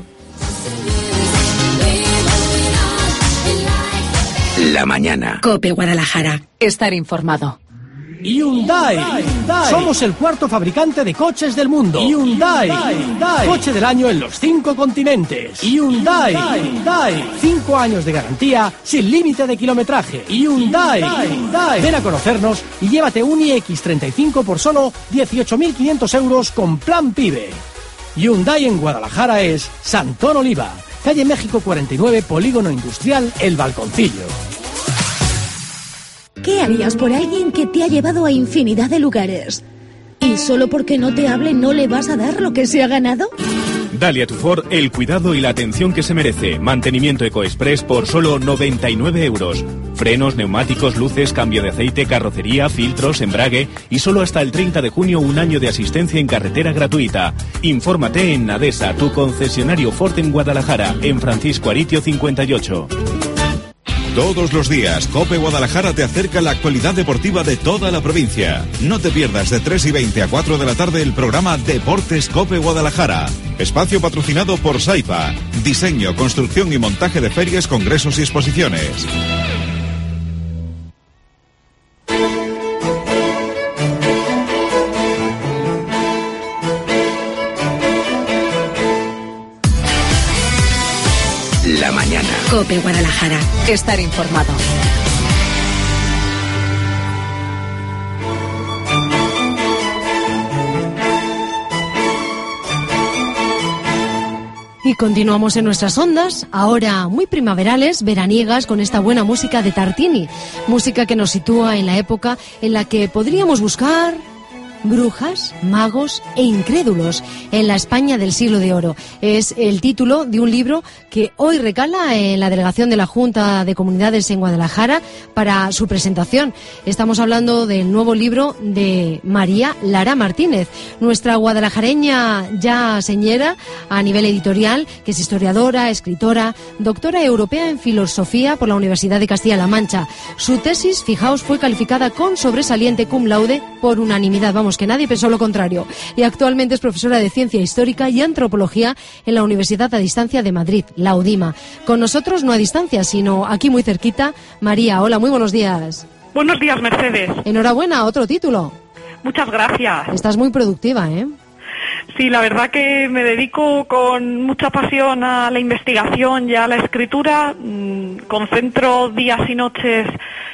La mañana. COPE Guadalajara. Estar informado. Hyundai. Hyundai. Somos el cuarto fabricante de coches del mundo. Hyundai. Hyundai. Coche del año en los cinco continentes. Hyundai. Hyundai. Cinco años de garantía sin límite de kilometraje. Hyundai. Hyundai. Ven a conocernos y llévate un i equis treinta y cinco por solo dieciocho mil quinientos euros con plan PIBE. Hyundai en Guadalajara es Santón Oliva, calle México cuarenta y nueve, Polígono Industrial El Balconcillo. ¿Qué harías por alguien que te ha llevado a infinidad de lugares? ¿Y solo porque no te hable no le vas a dar lo que se ha ganado? Dale a tu Ford el cuidado y la atención que se merece. Mantenimiento EcoExpress por solo noventa y nueve euros. Frenos, neumáticos, luces, cambio de aceite, carrocería, filtros, embrague y solo hasta el treinta de junio un año de asistencia en carretera gratuita. Infórmate en Nadesa, tu concesionario Ford en Guadalajara, en Francisco Aritio cincuenta y ocho. Todos los días, COPE Guadalajara te acerca la actualidad deportiva de toda la provincia. No te pierdas de tres y veinte a cuatro de la tarde el programa Deportes COPE Guadalajara. Espacio patrocinado por Saipa. Diseño, construcción y montaje de ferias, congresos y exposiciones. La mañana. COPE Guadalajara. Estar informado. Y continuamos en nuestras ondas, ahora muy primaverales, veraniegas, con esta buena música de Tartini. Música que nos sitúa en la época en la que podríamos buscar brujas, magos e incrédulos en la España del siglo de oro. Es el título de un libro que hoy recala en la delegación de la Junta de Comunidades en Guadalajara para su presentación. Estamos hablando del nuevo libro de María Lara Martínez, nuestra guadalajareña ya señera a nivel editorial, que es historiadora, escritora, doctora europea en filosofía por la Universidad de Castilla-La Mancha. Su tesis, fijaos, fue calificada con sobresaliente cum laude por unanimidad. Vamos, que nadie pensó lo contrario. Y actualmente es profesora de Ciencia Histórica y Antropología en la Universidad a Distancia de Madrid, la UDIMA. Con nosotros, no a distancia, sino aquí muy cerquita, María. Hola, muy buenos días. Buenos días, Mercedes. Enhorabuena, otro título. Muchas gracias. Estás muy productiva, ¿eh? Sí, la verdad que me dedico con mucha pasión a la investigación y a la escritura. Concentro días y noches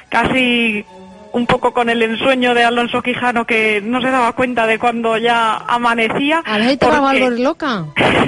casi un poco con el ensueño de Alonso Quijano, que no se daba cuenta de cuando ya amanecía. ¿A ver, te va algo loca?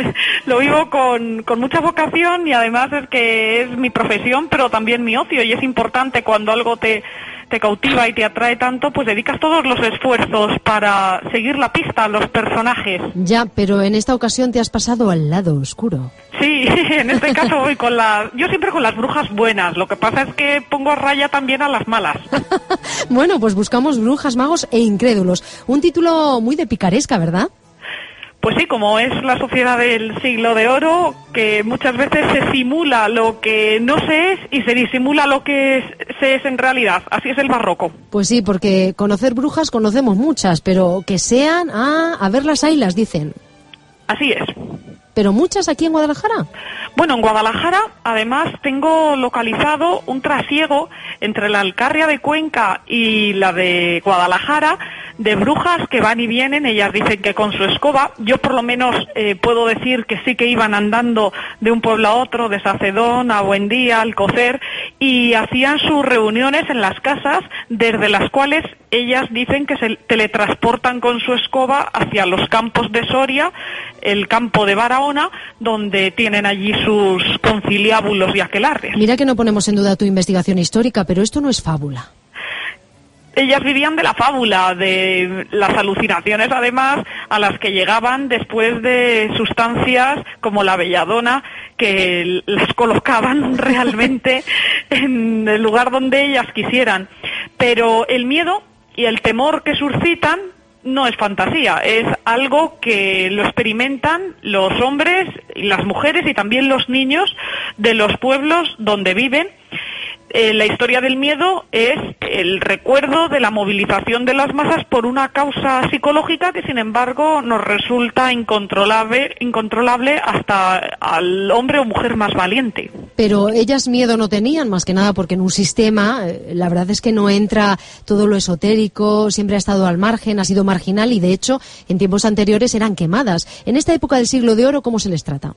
Lo vivo con, con mucha vocación y además es que es mi profesión, pero también mi ocio, y es importante cuando algo te, te cautiva y te atrae tanto, pues dedicas todos los esfuerzos para seguir la pista a los personajes. Ya, pero en esta ocasión te has pasado al lado oscuro. Sí, en este caso voy con las... Yo siempre con las brujas buenas, lo que pasa es que pongo a raya también a las malas. Bueno, pues buscamos brujas, magos e incrédulos. Un título muy de picaresca, ¿verdad? Pues sí, como es la sociedad del siglo de oro, que muchas veces se simula lo que no se es y se disimula lo que es, se es en realidad. Así es el barroco. Pues sí, porque conocer brujas conocemos muchas, pero que sean, ah, a ver las haylas, dicen. Así es. ¿Pero muchas aquí en Guadalajara? Bueno, en Guadalajara, además, tengo localizado un trasiego entre la Alcarria de Cuenca y la de Guadalajara, de brujas que van y vienen. Ellas dicen que con su escoba. Yo por lo menos eh, puedo decir que sí que iban andando de un pueblo a otro, de Sacedón a Buendía, Alcocer, y hacían sus reuniones en las casas, desde las cuales ellas dicen que se teletransportan con su escoba hacia los campos de Soria, el campo de Barahona, donde tienen allí sus conciliábulos y aquelarres. Mira que no ponemos en duda tu investigación histórica, pero esto no es fábula. Ellas vivían de la fábula, de las alucinaciones además a las que llegaban después de sustancias como la belladona, que las colocaban realmente en el lugar donde ellas quisieran. Pero el miedo y el temor que suscitan no es fantasía, es algo que lo experimentan los hombres y las mujeres y también los niños de los pueblos donde viven. Eh, la historia del miedo es el recuerdo de la movilización de las masas por una causa psicológica que, sin embargo, nos resulta incontrolable, incontrolable hasta al hombre o mujer más valiente. Pero ellas miedo no tenían, más que nada porque en un sistema, eh, la verdad es que no entra todo lo esotérico, siempre ha estado al margen, ha sido marginal y, de hecho, en tiempos anteriores eran quemadas. En esta época del siglo de oro, ¿cómo se les trata?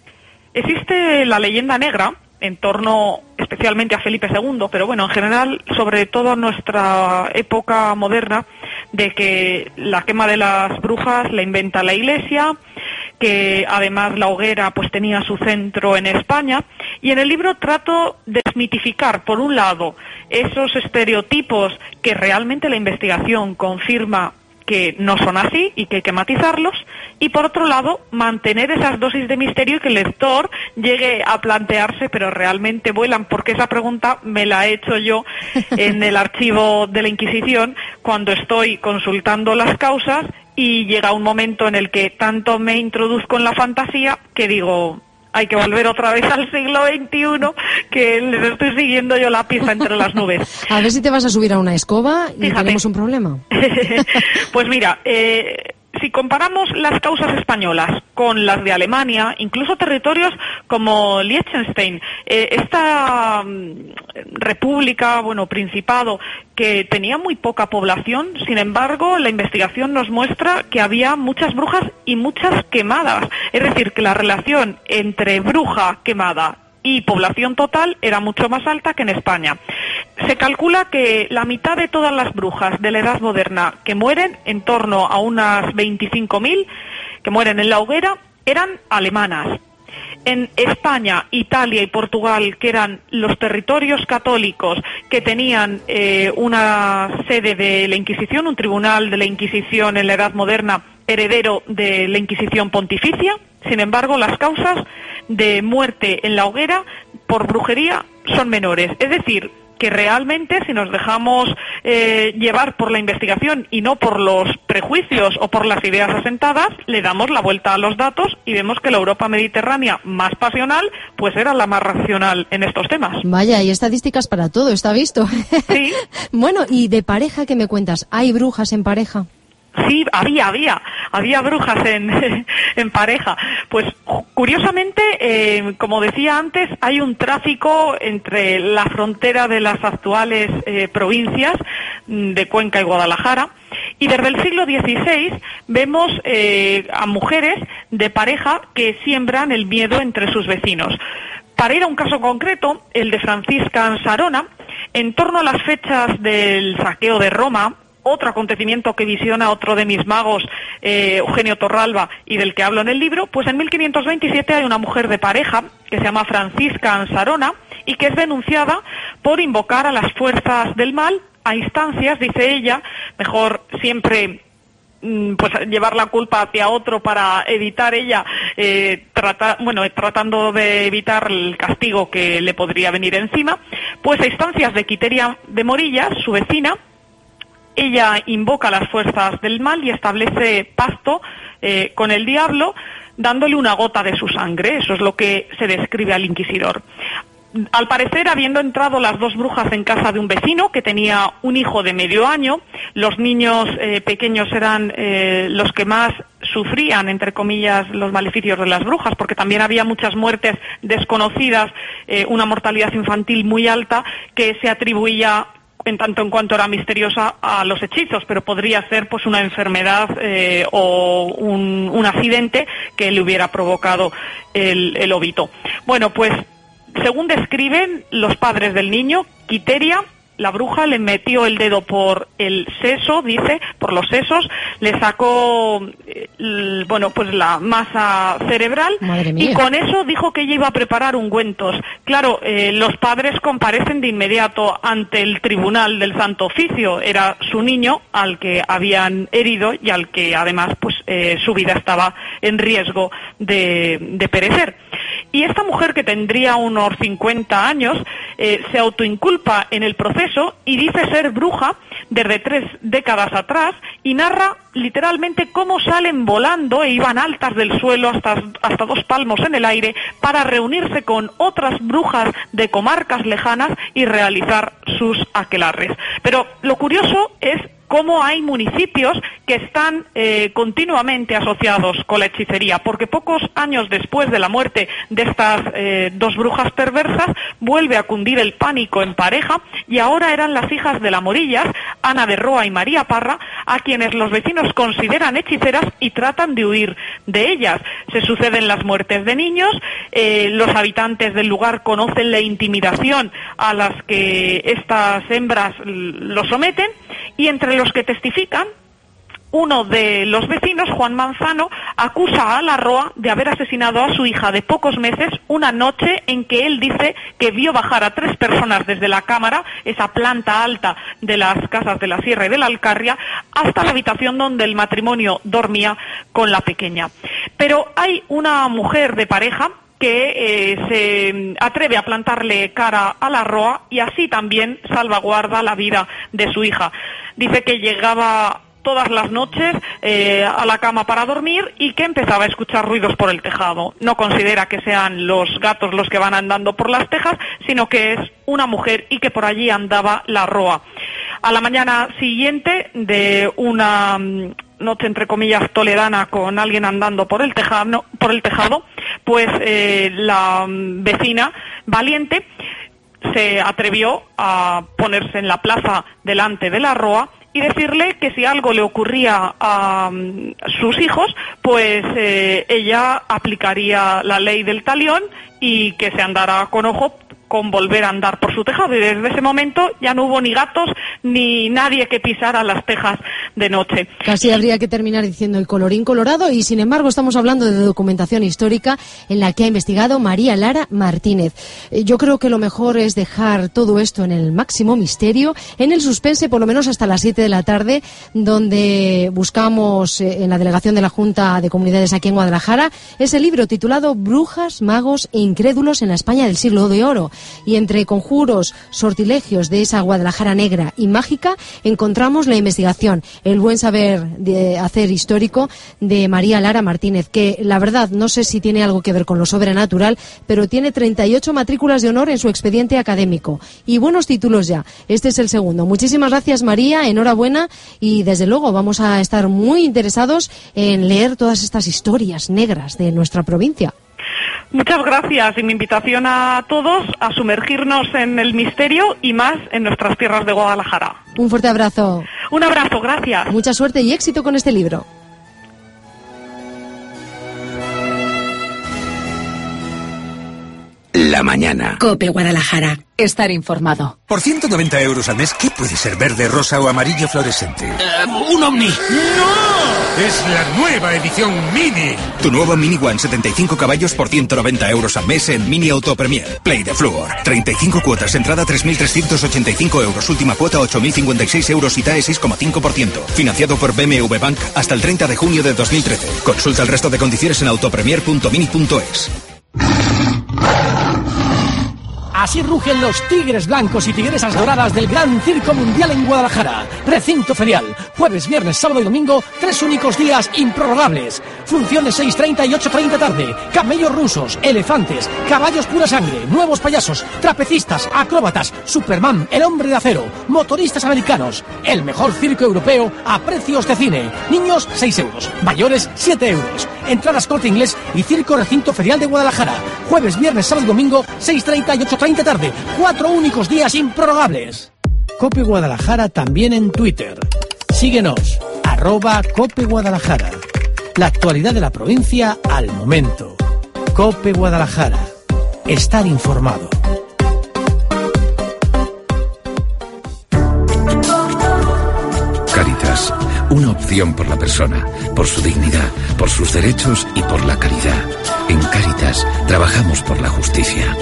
Existe la leyenda negra en torno especialmente a Felipe segundo, pero bueno, en general, sobre todo en nuestra época moderna, de que la quema de las brujas la inventa la Iglesia, que además la hoguera pues tenía su centro en España, y en el libro trato de desmitificar, por un lado, esos estereotipos que realmente la investigación confirma que no son así y que hay que matizarlos, y por otro lado mantener esas dosis de misterio y que el lector llegue a plantearse, pero realmente vuelan, porque esa pregunta me la he hecho yo en el archivo de la Inquisición cuando estoy consultando las causas y llega un momento en el que tanto me introduzco en la fantasía que digo, hay que volver otra vez al siglo veintiuno, que les estoy siguiendo yo la pista entre las nubes. A ver si te vas a subir a una escoba y Fíjate. tenemos un problema. Pues mira, eh, si comparamos las causas españolas con las de Alemania, incluso territorios como Liechtenstein, eh, esta um, república, bueno, principado, que tenía muy poca población, sin embargo, la investigación nos muestra que había muchas brujas y muchas quemadas. Es decir, que la relación entre bruja, quemada y población total era mucho más alta que en España. Se calcula que la mitad de todas las brujas de la Edad Moderna que mueren, en torno a unas veinticinco mil, que mueren en la hoguera, eran alemanas. en España, Italia y Portugal, que eran los territorios católicos que tenían eh, una sede de la Inquisición, un tribunal de la Inquisición en la Edad Moderna, heredero de la Inquisición pontificia. Sin embargo, las causas de muerte en la hoguera por brujería son menores. Es decir, que realmente, si nos dejamos eh, llevar por la investigación y no por los prejuicios o por las ideas asentadas, le damos la vuelta a los datos y vemos que la Europa mediterránea más pasional pues era la más racional en estos temas. Vaya, hay estadísticas para todo, está visto. Sí. Bueno, y de pareja, ¿qué me cuentas? ¿Hay brujas en pareja? Sí, había, había, había brujas en, en pareja. Pues curiosamente, eh, como decía antes, hay un tráfico entre la frontera de las actuales eh, provincias de Cuenca y Guadalajara, y desde el siglo dieciséis vemos eh, a mujeres de pareja que siembran el miedo entre sus vecinos. Para ir a un caso concreto, el de Francisca Ansarona, en torno a las fechas del saqueo de Roma, otro acontecimiento que visiona otro de mis magos, eh, Eugenio Torralba, y del que hablo en el libro, pues en mil quinientos veintisiete hay una mujer de pareja que se llama Francisca Ansarona y que es denunciada por invocar a las fuerzas del mal a instancias, dice ella, mejor siempre pues llevar la culpa hacia otro para evitar ella, eh, trata, bueno, tratando de evitar el castigo que le podría venir encima, pues a instancias de Quiteria de Morillas, su vecina. Ella invoca las fuerzas del mal y establece pacto eh, con el diablo, dándole una gota de su sangre. Eso es lo que se describe al inquisidor. Al parecer, habiendo entrado las dos brujas en casa de un vecino que tenía un hijo de medio año, los niños eh, pequeños eran eh, los que más sufrían, entre comillas, los maleficios de las brujas, porque también había muchas muertes desconocidas, eh, una mortalidad infantil muy alta que se atribuía, en tanto en cuanto era misteriosa, a los hechizos, pero podría ser pues una enfermedad eh, o un, un accidente que le hubiera provocado el, el óbito. Bueno, pues según describen los padres del niño, Quiteria, la bruja, le metió el dedo por el seso, dice, por los sesos, le sacó, el, bueno, pues la masa cerebral, y con eso dijo que ella iba a preparar ungüentos. Claro, eh, los padres comparecen de inmediato ante el tribunal del Santo Oficio. Era su niño al que habían herido y al que además pues eh, su vida estaba en riesgo de, de perecer. Y esta mujer, que tendría unos cincuenta años, eh, se autoinculpa en el proceso y dice ser bruja desde tres décadas atrás, y narra literalmente cómo salen volando e iban altas del suelo hasta, hasta dos palmos en el aire para reunirse con otras brujas de comarcas lejanas y realizar sus aquelarres. Pero lo curioso es cómo hay municipios que están eh, continuamente asociados con la hechicería, porque pocos años después de la muerte de estas eh, dos brujas perversas vuelve a cundir el pánico en pareja, y ahora eran las hijas de la Morillas, Ana de Roa y María Parra, a quienes los vecinos consideran hechiceras y tratan de huir de ellas. Se suceden las muertes de niños, eh, los habitantes del lugar conocen la intimidación a las que estas hembras los someten, y entre los que testifican, uno de los vecinos, Juan Manzano, acusa a la Roa de haber asesinado a su hija de pocos meses una noche en que él dice que vio bajar a tres personas desde la cámara, esa planta alta de las casas de la Sierra y de la Alcarria, hasta la habitación donde el matrimonio dormía con la pequeña. Pero hay una mujer de pareja que eh, se atreve a plantarle cara a la Roa y así también salvaguarda la vida de su hija. Dice que llegaba todas las noches eh, a la cama para dormir y que empezaba a escuchar ruidos por el tejado. No considera que sean los gatos los que van andando por las tejas, sino que es una mujer y que por allí andaba la Roa. A la mañana siguiente de una noche, entre comillas, toledana con alguien andando por el tejado, por el tejado pues eh, la vecina valiente se atrevió a ponerse en la plaza delante de la Roa y decirle que si algo le ocurría a um, sus hijos, pues eh, ella aplicaría la ley del talión y que se andara con ojo con volver a andar por su tejado. Y desde ese momento ya no hubo ni gatos ni nadie que pisara las tejas de noche. Casi habría que terminar diciendo el colorín colorado, y sin embargo estamos hablando de documentación histórica en la que ha investigado María Lara Martínez. Yo creo que lo mejor es dejar todo esto en el máximo misterio, en el suspense, por lo menos hasta las siete de la tarde, donde buscamos eh, en la delegación de la Junta de Comunidades aquí en Guadalajara ese libro titulado Brujas, magos e incrédulos en la España del siglo de oro. Y entre conjuros, sortilegios de esa Guadalajara negra y mágica, encontramos la investigación, el buen saber de hacer histórico de María Lara Martínez, que la verdad no sé si tiene algo que ver con lo sobrenatural, pero tiene treinta y ocho matrículas de honor en su expediente académico y buenos títulos ya. Este es el segundo. Muchísimas gracias, María, enhorabuena, y desde luego vamos a estar muy interesados en leer todas estas historias negras de nuestra provincia. Muchas gracias, y mi invitación a todos a sumergirnos en el misterio y más en nuestras tierras de Guadalajara. Un fuerte abrazo. Un abrazo, gracias. Mucha suerte y éxito con este libro. La mañana. COPE Guadalajara. Estar informado. Por ciento noventa euros al mes, ¿qué puede ser verde, rosa o amarillo fluorescente? Uh, un Omni. ¡No! Es la nueva edición Mini. Tu nuevo Mini One setenta y cinco caballos por ciento noventa euros al mes en Mini Auto Premier. Play de Fluor. treinta y cinco cuotas, entrada tres mil trescientos ochenta y cinco euros, última cuota ocho mil cincuenta y seis euros y T A E seis coma cinco por ciento. Financiado por B M W Bank hasta el treinta de junio de dos mil trece. Consulta el resto de condiciones en autopremier punto mini punto es. Así rugen los tigres blancos y tigresas doradas del Gran Circo Mundial en Guadalajara. Recinto ferial. Jueves, viernes, sábado y domingo, tres únicos días improrrogables. Funciones seis treinta y ocho treinta tarde. Camellos rusos, elefantes, caballos pura sangre, nuevos payasos, trapecistas, acróbatas, Superman, el hombre de acero, motoristas americanos. El mejor circo europeo a precios de cine. Niños, seis euros. Mayores, siete euros. Entradas Corte Inglés y Circo Recinto Ferial de Guadalajara. Jueves, viernes, sábado y domingo, seis treinta y ocho treinta tarde. Cuatro únicos días improrrogables. COPE Guadalajara también en Twitter. Síguenos, arroba COPE Guadalajara. La actualidad de la provincia al momento. COPE Guadalajara. Estar informado. Cáritas, una opción por la persona, por su dignidad, por sus derechos y por la caridad. En Cáritas trabajamos por la justicia.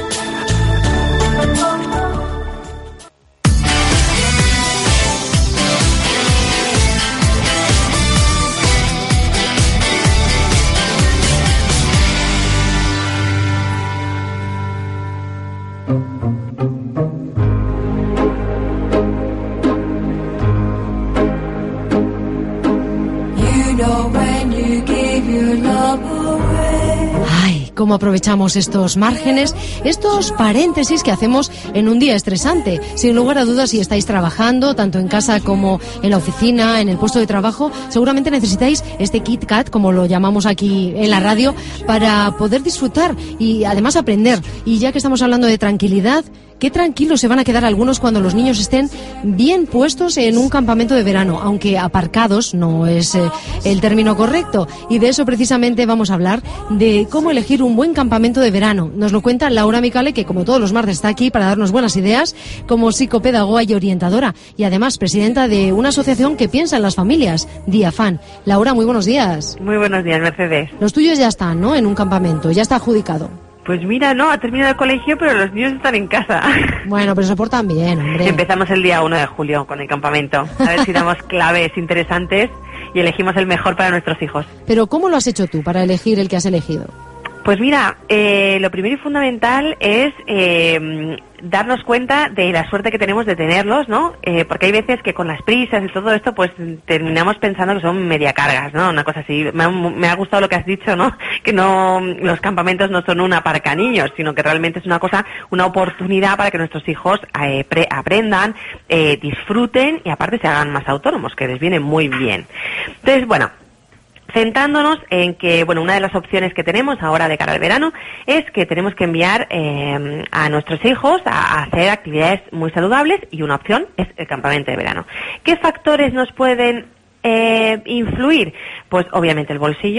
Cómo aprovechamos estos márgenes, estos paréntesis que hacemos en un día estresante. Sin lugar a dudas, si estáis trabajando, tanto en casa como en la oficina, en el puesto de trabajo, seguramente necesitáis este Kit Kat, como lo llamamos aquí en la radio, para poder disfrutar y además aprender. Y ya que estamos hablando de tranquilidad, qué tranquilos se van a quedar algunos cuando los niños estén bien puestos en un campamento de verano, aunque aparcados no es eh, el término correcto. Y de eso precisamente vamos a hablar, de cómo elegir un buen campamento de verano. Nos lo cuenta Laura Micale, que como todos los martes está aquí para darnos buenas ideas como psicopedagoga y orientadora, y además presidenta de una asociación que piensa en las familias, Diafan. Laura, muy buenos días. Muy buenos días, Mercedes. Los tuyos ya están, ¿no?, en un campamento, ya está adjudicado. Pues mira, no, ha terminado el colegio, pero los niños están en casa. Bueno, pero se portan bien, hombre. Empezamos el día uno de julio con el campamento. A ver si damos claves interesantes y elegimos el mejor para nuestros hijos. Pero ¿cómo lo has hecho tú para elegir el que has elegido? Pues mira, eh, lo primero y fundamental es eh, darnos cuenta de la suerte que tenemos de tenerlos, ¿no? Eh, porque hay veces que con las prisas y todo esto, pues terminamos pensando que son media cargas, ¿no? Una cosa así. Me ha, me ha gustado lo que has dicho, ¿no? Que no, los campamentos no son una aparca niños, sino que realmente es una cosa, una oportunidad para que nuestros hijos eh, pre, aprendan, eh, disfruten y aparte se hagan más autónomos, que les viene muy bien. Entonces, bueno, centrándonos en que, bueno, una de las opciones que tenemos ahora de cara al verano es que tenemos que enviar eh, a nuestros hijos a, a hacer actividades muy saludables, y una opción es el campamento de verano. ¿Qué factores nos pueden eh, influir? Pues obviamente el bolsillo,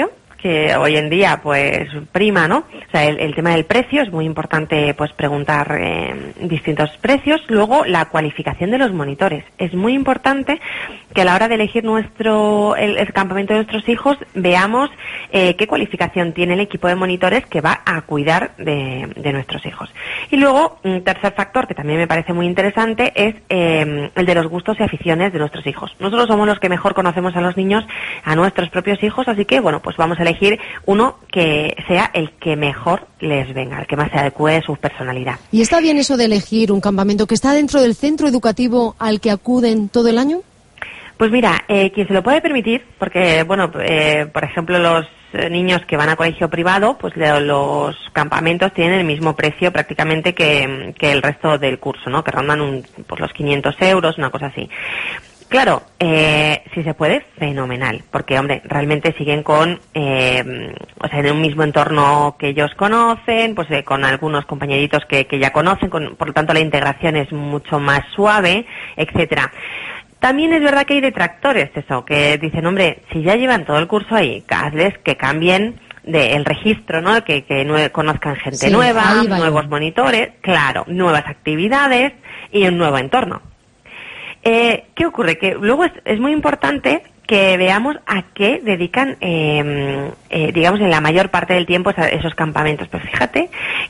que hoy en día pues prima, ¿no? O sea, el, el tema del precio es muy importante, pues preguntar eh, distintos precios. Luego, la cualificación de los monitores. Es muy importante que a la hora de elegir nuestro el, el campamento de nuestros hijos veamos eh, qué cualificación tiene el equipo de monitores que va a cuidar de, de nuestros hijos. Y luego, un tercer factor que también me parece muy interesante es eh, el de los gustos y aficiones de nuestros hijos. Nosotros somos los que mejor conocemos a los niños, a nuestros propios hijos, así que, bueno, pues vamos a elegir uno que sea el que mejor les venga, el que más se adecue a su personalidad. ¿Y está bien eso de elegir un campamento que está dentro del centro educativo al que acuden todo el año? Pues mira, eh, quien se lo puede permitir, porque, bueno, eh, por ejemplo, los niños que van a colegio privado, pues lo, los campamentos tienen el mismo precio prácticamente que, que el resto del curso, ¿no? Que rondan un, pues los quinientos euros, una cosa así. Claro, eh, si se puede, fenomenal, porque, hombre, realmente siguen con, eh, o sea, en un mismo entorno que ellos conocen, pues eh, con algunos compañeritos que, que ya conocen, con, por lo tanto la integración es mucho más suave, etcétera. También es verdad que hay detractores, eso, que dicen, hombre, si ya llevan todo el curso ahí, hazles que cambien del registro, ¿no? Que, que nue- conozcan gente Sí, nueva, ahí va nuevos yo. monitores, claro, nuevas actividades y un nuevo entorno. Eh, ¿Qué ocurre? Que luego es, es muy importante que veamos a qué dedican, eh, eh, digamos, en la mayor parte del tiempo esa, esos campamentos. Pues fíjate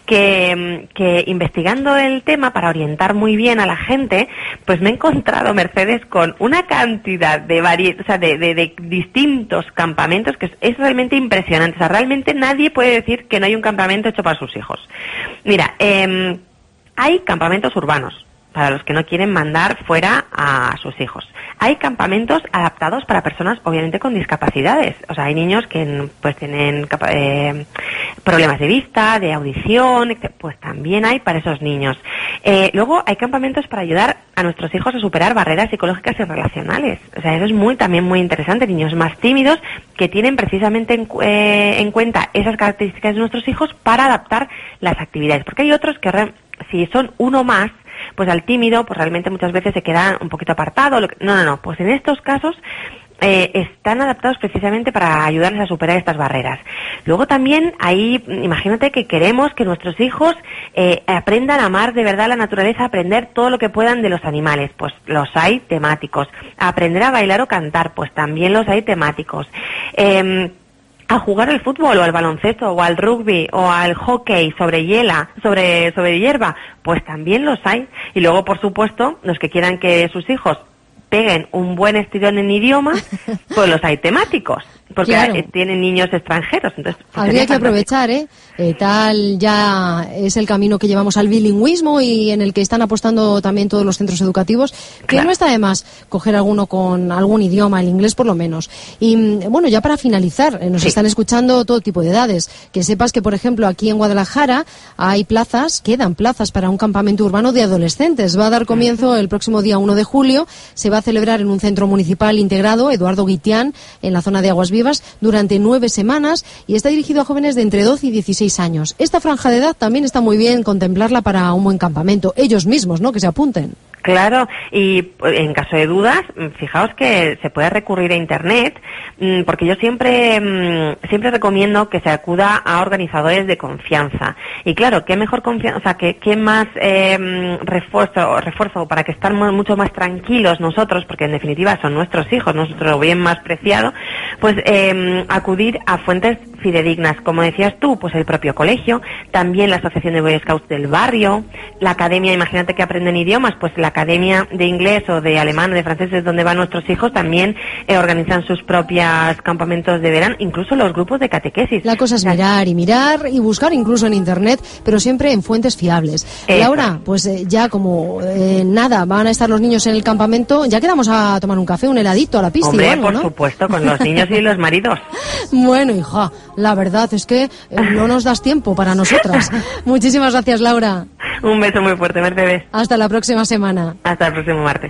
que, que investigando el tema para orientar muy bien a la gente, pues me he encontrado, Mercedes, con una cantidad de vari- o sea, de, de, de distintos campamentos que es, es realmente impresionante. O sea, realmente nadie puede decir que no hay un campamento hecho para sus hijos. Mira, eh, hay campamentos urbanos para los que no quieren mandar fuera a sus hijos. Hay campamentos adaptados para personas, obviamente, con discapacidades. O sea, hay niños que pues tienen eh, problemas de vista, de audición, etcétera. Pues también hay para esos niños. Eh, luego hay campamentos para ayudar a nuestros hijos a superar barreras psicológicas y relacionales. O sea, eso es muy también muy interesante. Niños más tímidos que tienen precisamente en, eh, en cuenta esas características de nuestros hijos para adaptar las actividades. Porque hay otros que, re- si son uno más, pues al tímido, pues realmente muchas veces se queda un poquito apartado. No, no, no, pues en estos casos eh, están adaptados precisamente para ayudarles a superar estas barreras. Luego también ahí, imagínate que queremos que nuestros hijos eh, aprendan a amar de verdad la naturaleza, aprender todo lo que puedan de los animales, pues los hay temáticos. Aprender a bailar o cantar, pues también los hay temáticos. Eh, a jugar al fútbol o al baloncesto o al rugby o al hockey sobre hiela, sobre sobre hierba, pues también los hay. Y luego, por supuesto, los que quieran que sus hijos peguen un buen estirón en idiomas, pues los hay temáticos, porque Claro. eh, tienen niños extranjeros. Entonces, pues Habría sería que fantástico. aprovechar, ¿eh? Eh, Tal ya es el camino que llevamos al bilingüismo y en el que están apostando también todos los centros educativos, que Claro. no está de más coger alguno con algún idioma, el inglés por lo menos. Y mm, bueno, ya para finalizar, eh, nos Sí. están escuchando todo tipo de edades. Que sepas que, por ejemplo, aquí en Guadalajara hay plazas, quedan plazas para un campamento urbano de adolescentes. Va a dar comienzo el próximo día uno de julio. Se va a celebrar en un centro municipal integrado, Eduardo Guitián, en la zona de Aguas Vivas, durante nueve semanas y está dirigido a jóvenes de entre doce y dieciséis años. Esta franja de edad también está muy bien contemplarla para un buen campamento. Ellos mismos, ¿no?, que se apunten. Claro, y pues, en caso de dudas, mm, fijaos que se puede recurrir a Internet, mm, porque yo siempre mm, siempre recomiendo que se acuda a organizadores de confianza. Y claro, qué mejor confianza, o sea, qué, qué más eh, mm, refuerzo, refuerzo para que estén mu- mucho más tranquilos nosotros, porque en definitiva son nuestros hijos, nuestro bien más preciado, pues eh, acudir a fuentes fidedignas, como decías tú, pues el propio colegio, también la Asociación de Boy Scouts del barrio, la academia, imagínate que aprenden idiomas, pues la academia de inglés o de alemán o de francés es donde van nuestros hijos, también eh, organizan sus propios campamentos de verano, incluso los grupos de catequesis. La cosa es mirar y mirar y buscar incluso en Internet, pero siempre en fuentes fiables. Eso. Laura, pues eh, ya como eh, nada, van a estar los niños en el campamento, ya quedamos a tomar un café, un heladito a la pista Hombre, o algo, por ¿no? supuesto, con los niños y los maridos. Bueno, hija, la verdad es que eh, no nos das tiempo para nosotras. Muchísimas gracias, Laura. Un beso muy fuerte, Mercedes. Hasta la próxima semana. Hasta el próximo martes.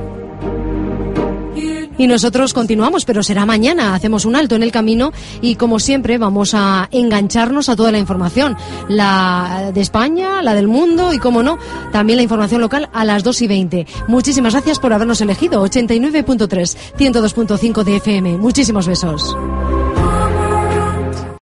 Y nosotros continuamos, pero será mañana. Hacemos un alto en el camino y, como siempre, vamos a engancharnos a toda la información. La de España, la del mundo y, como no, también la información local a las dos y veinte. Muchísimas gracias por habernos elegido. ochenta y nueve punto tres, ciento dos punto cinco de F M. Muchísimos besos.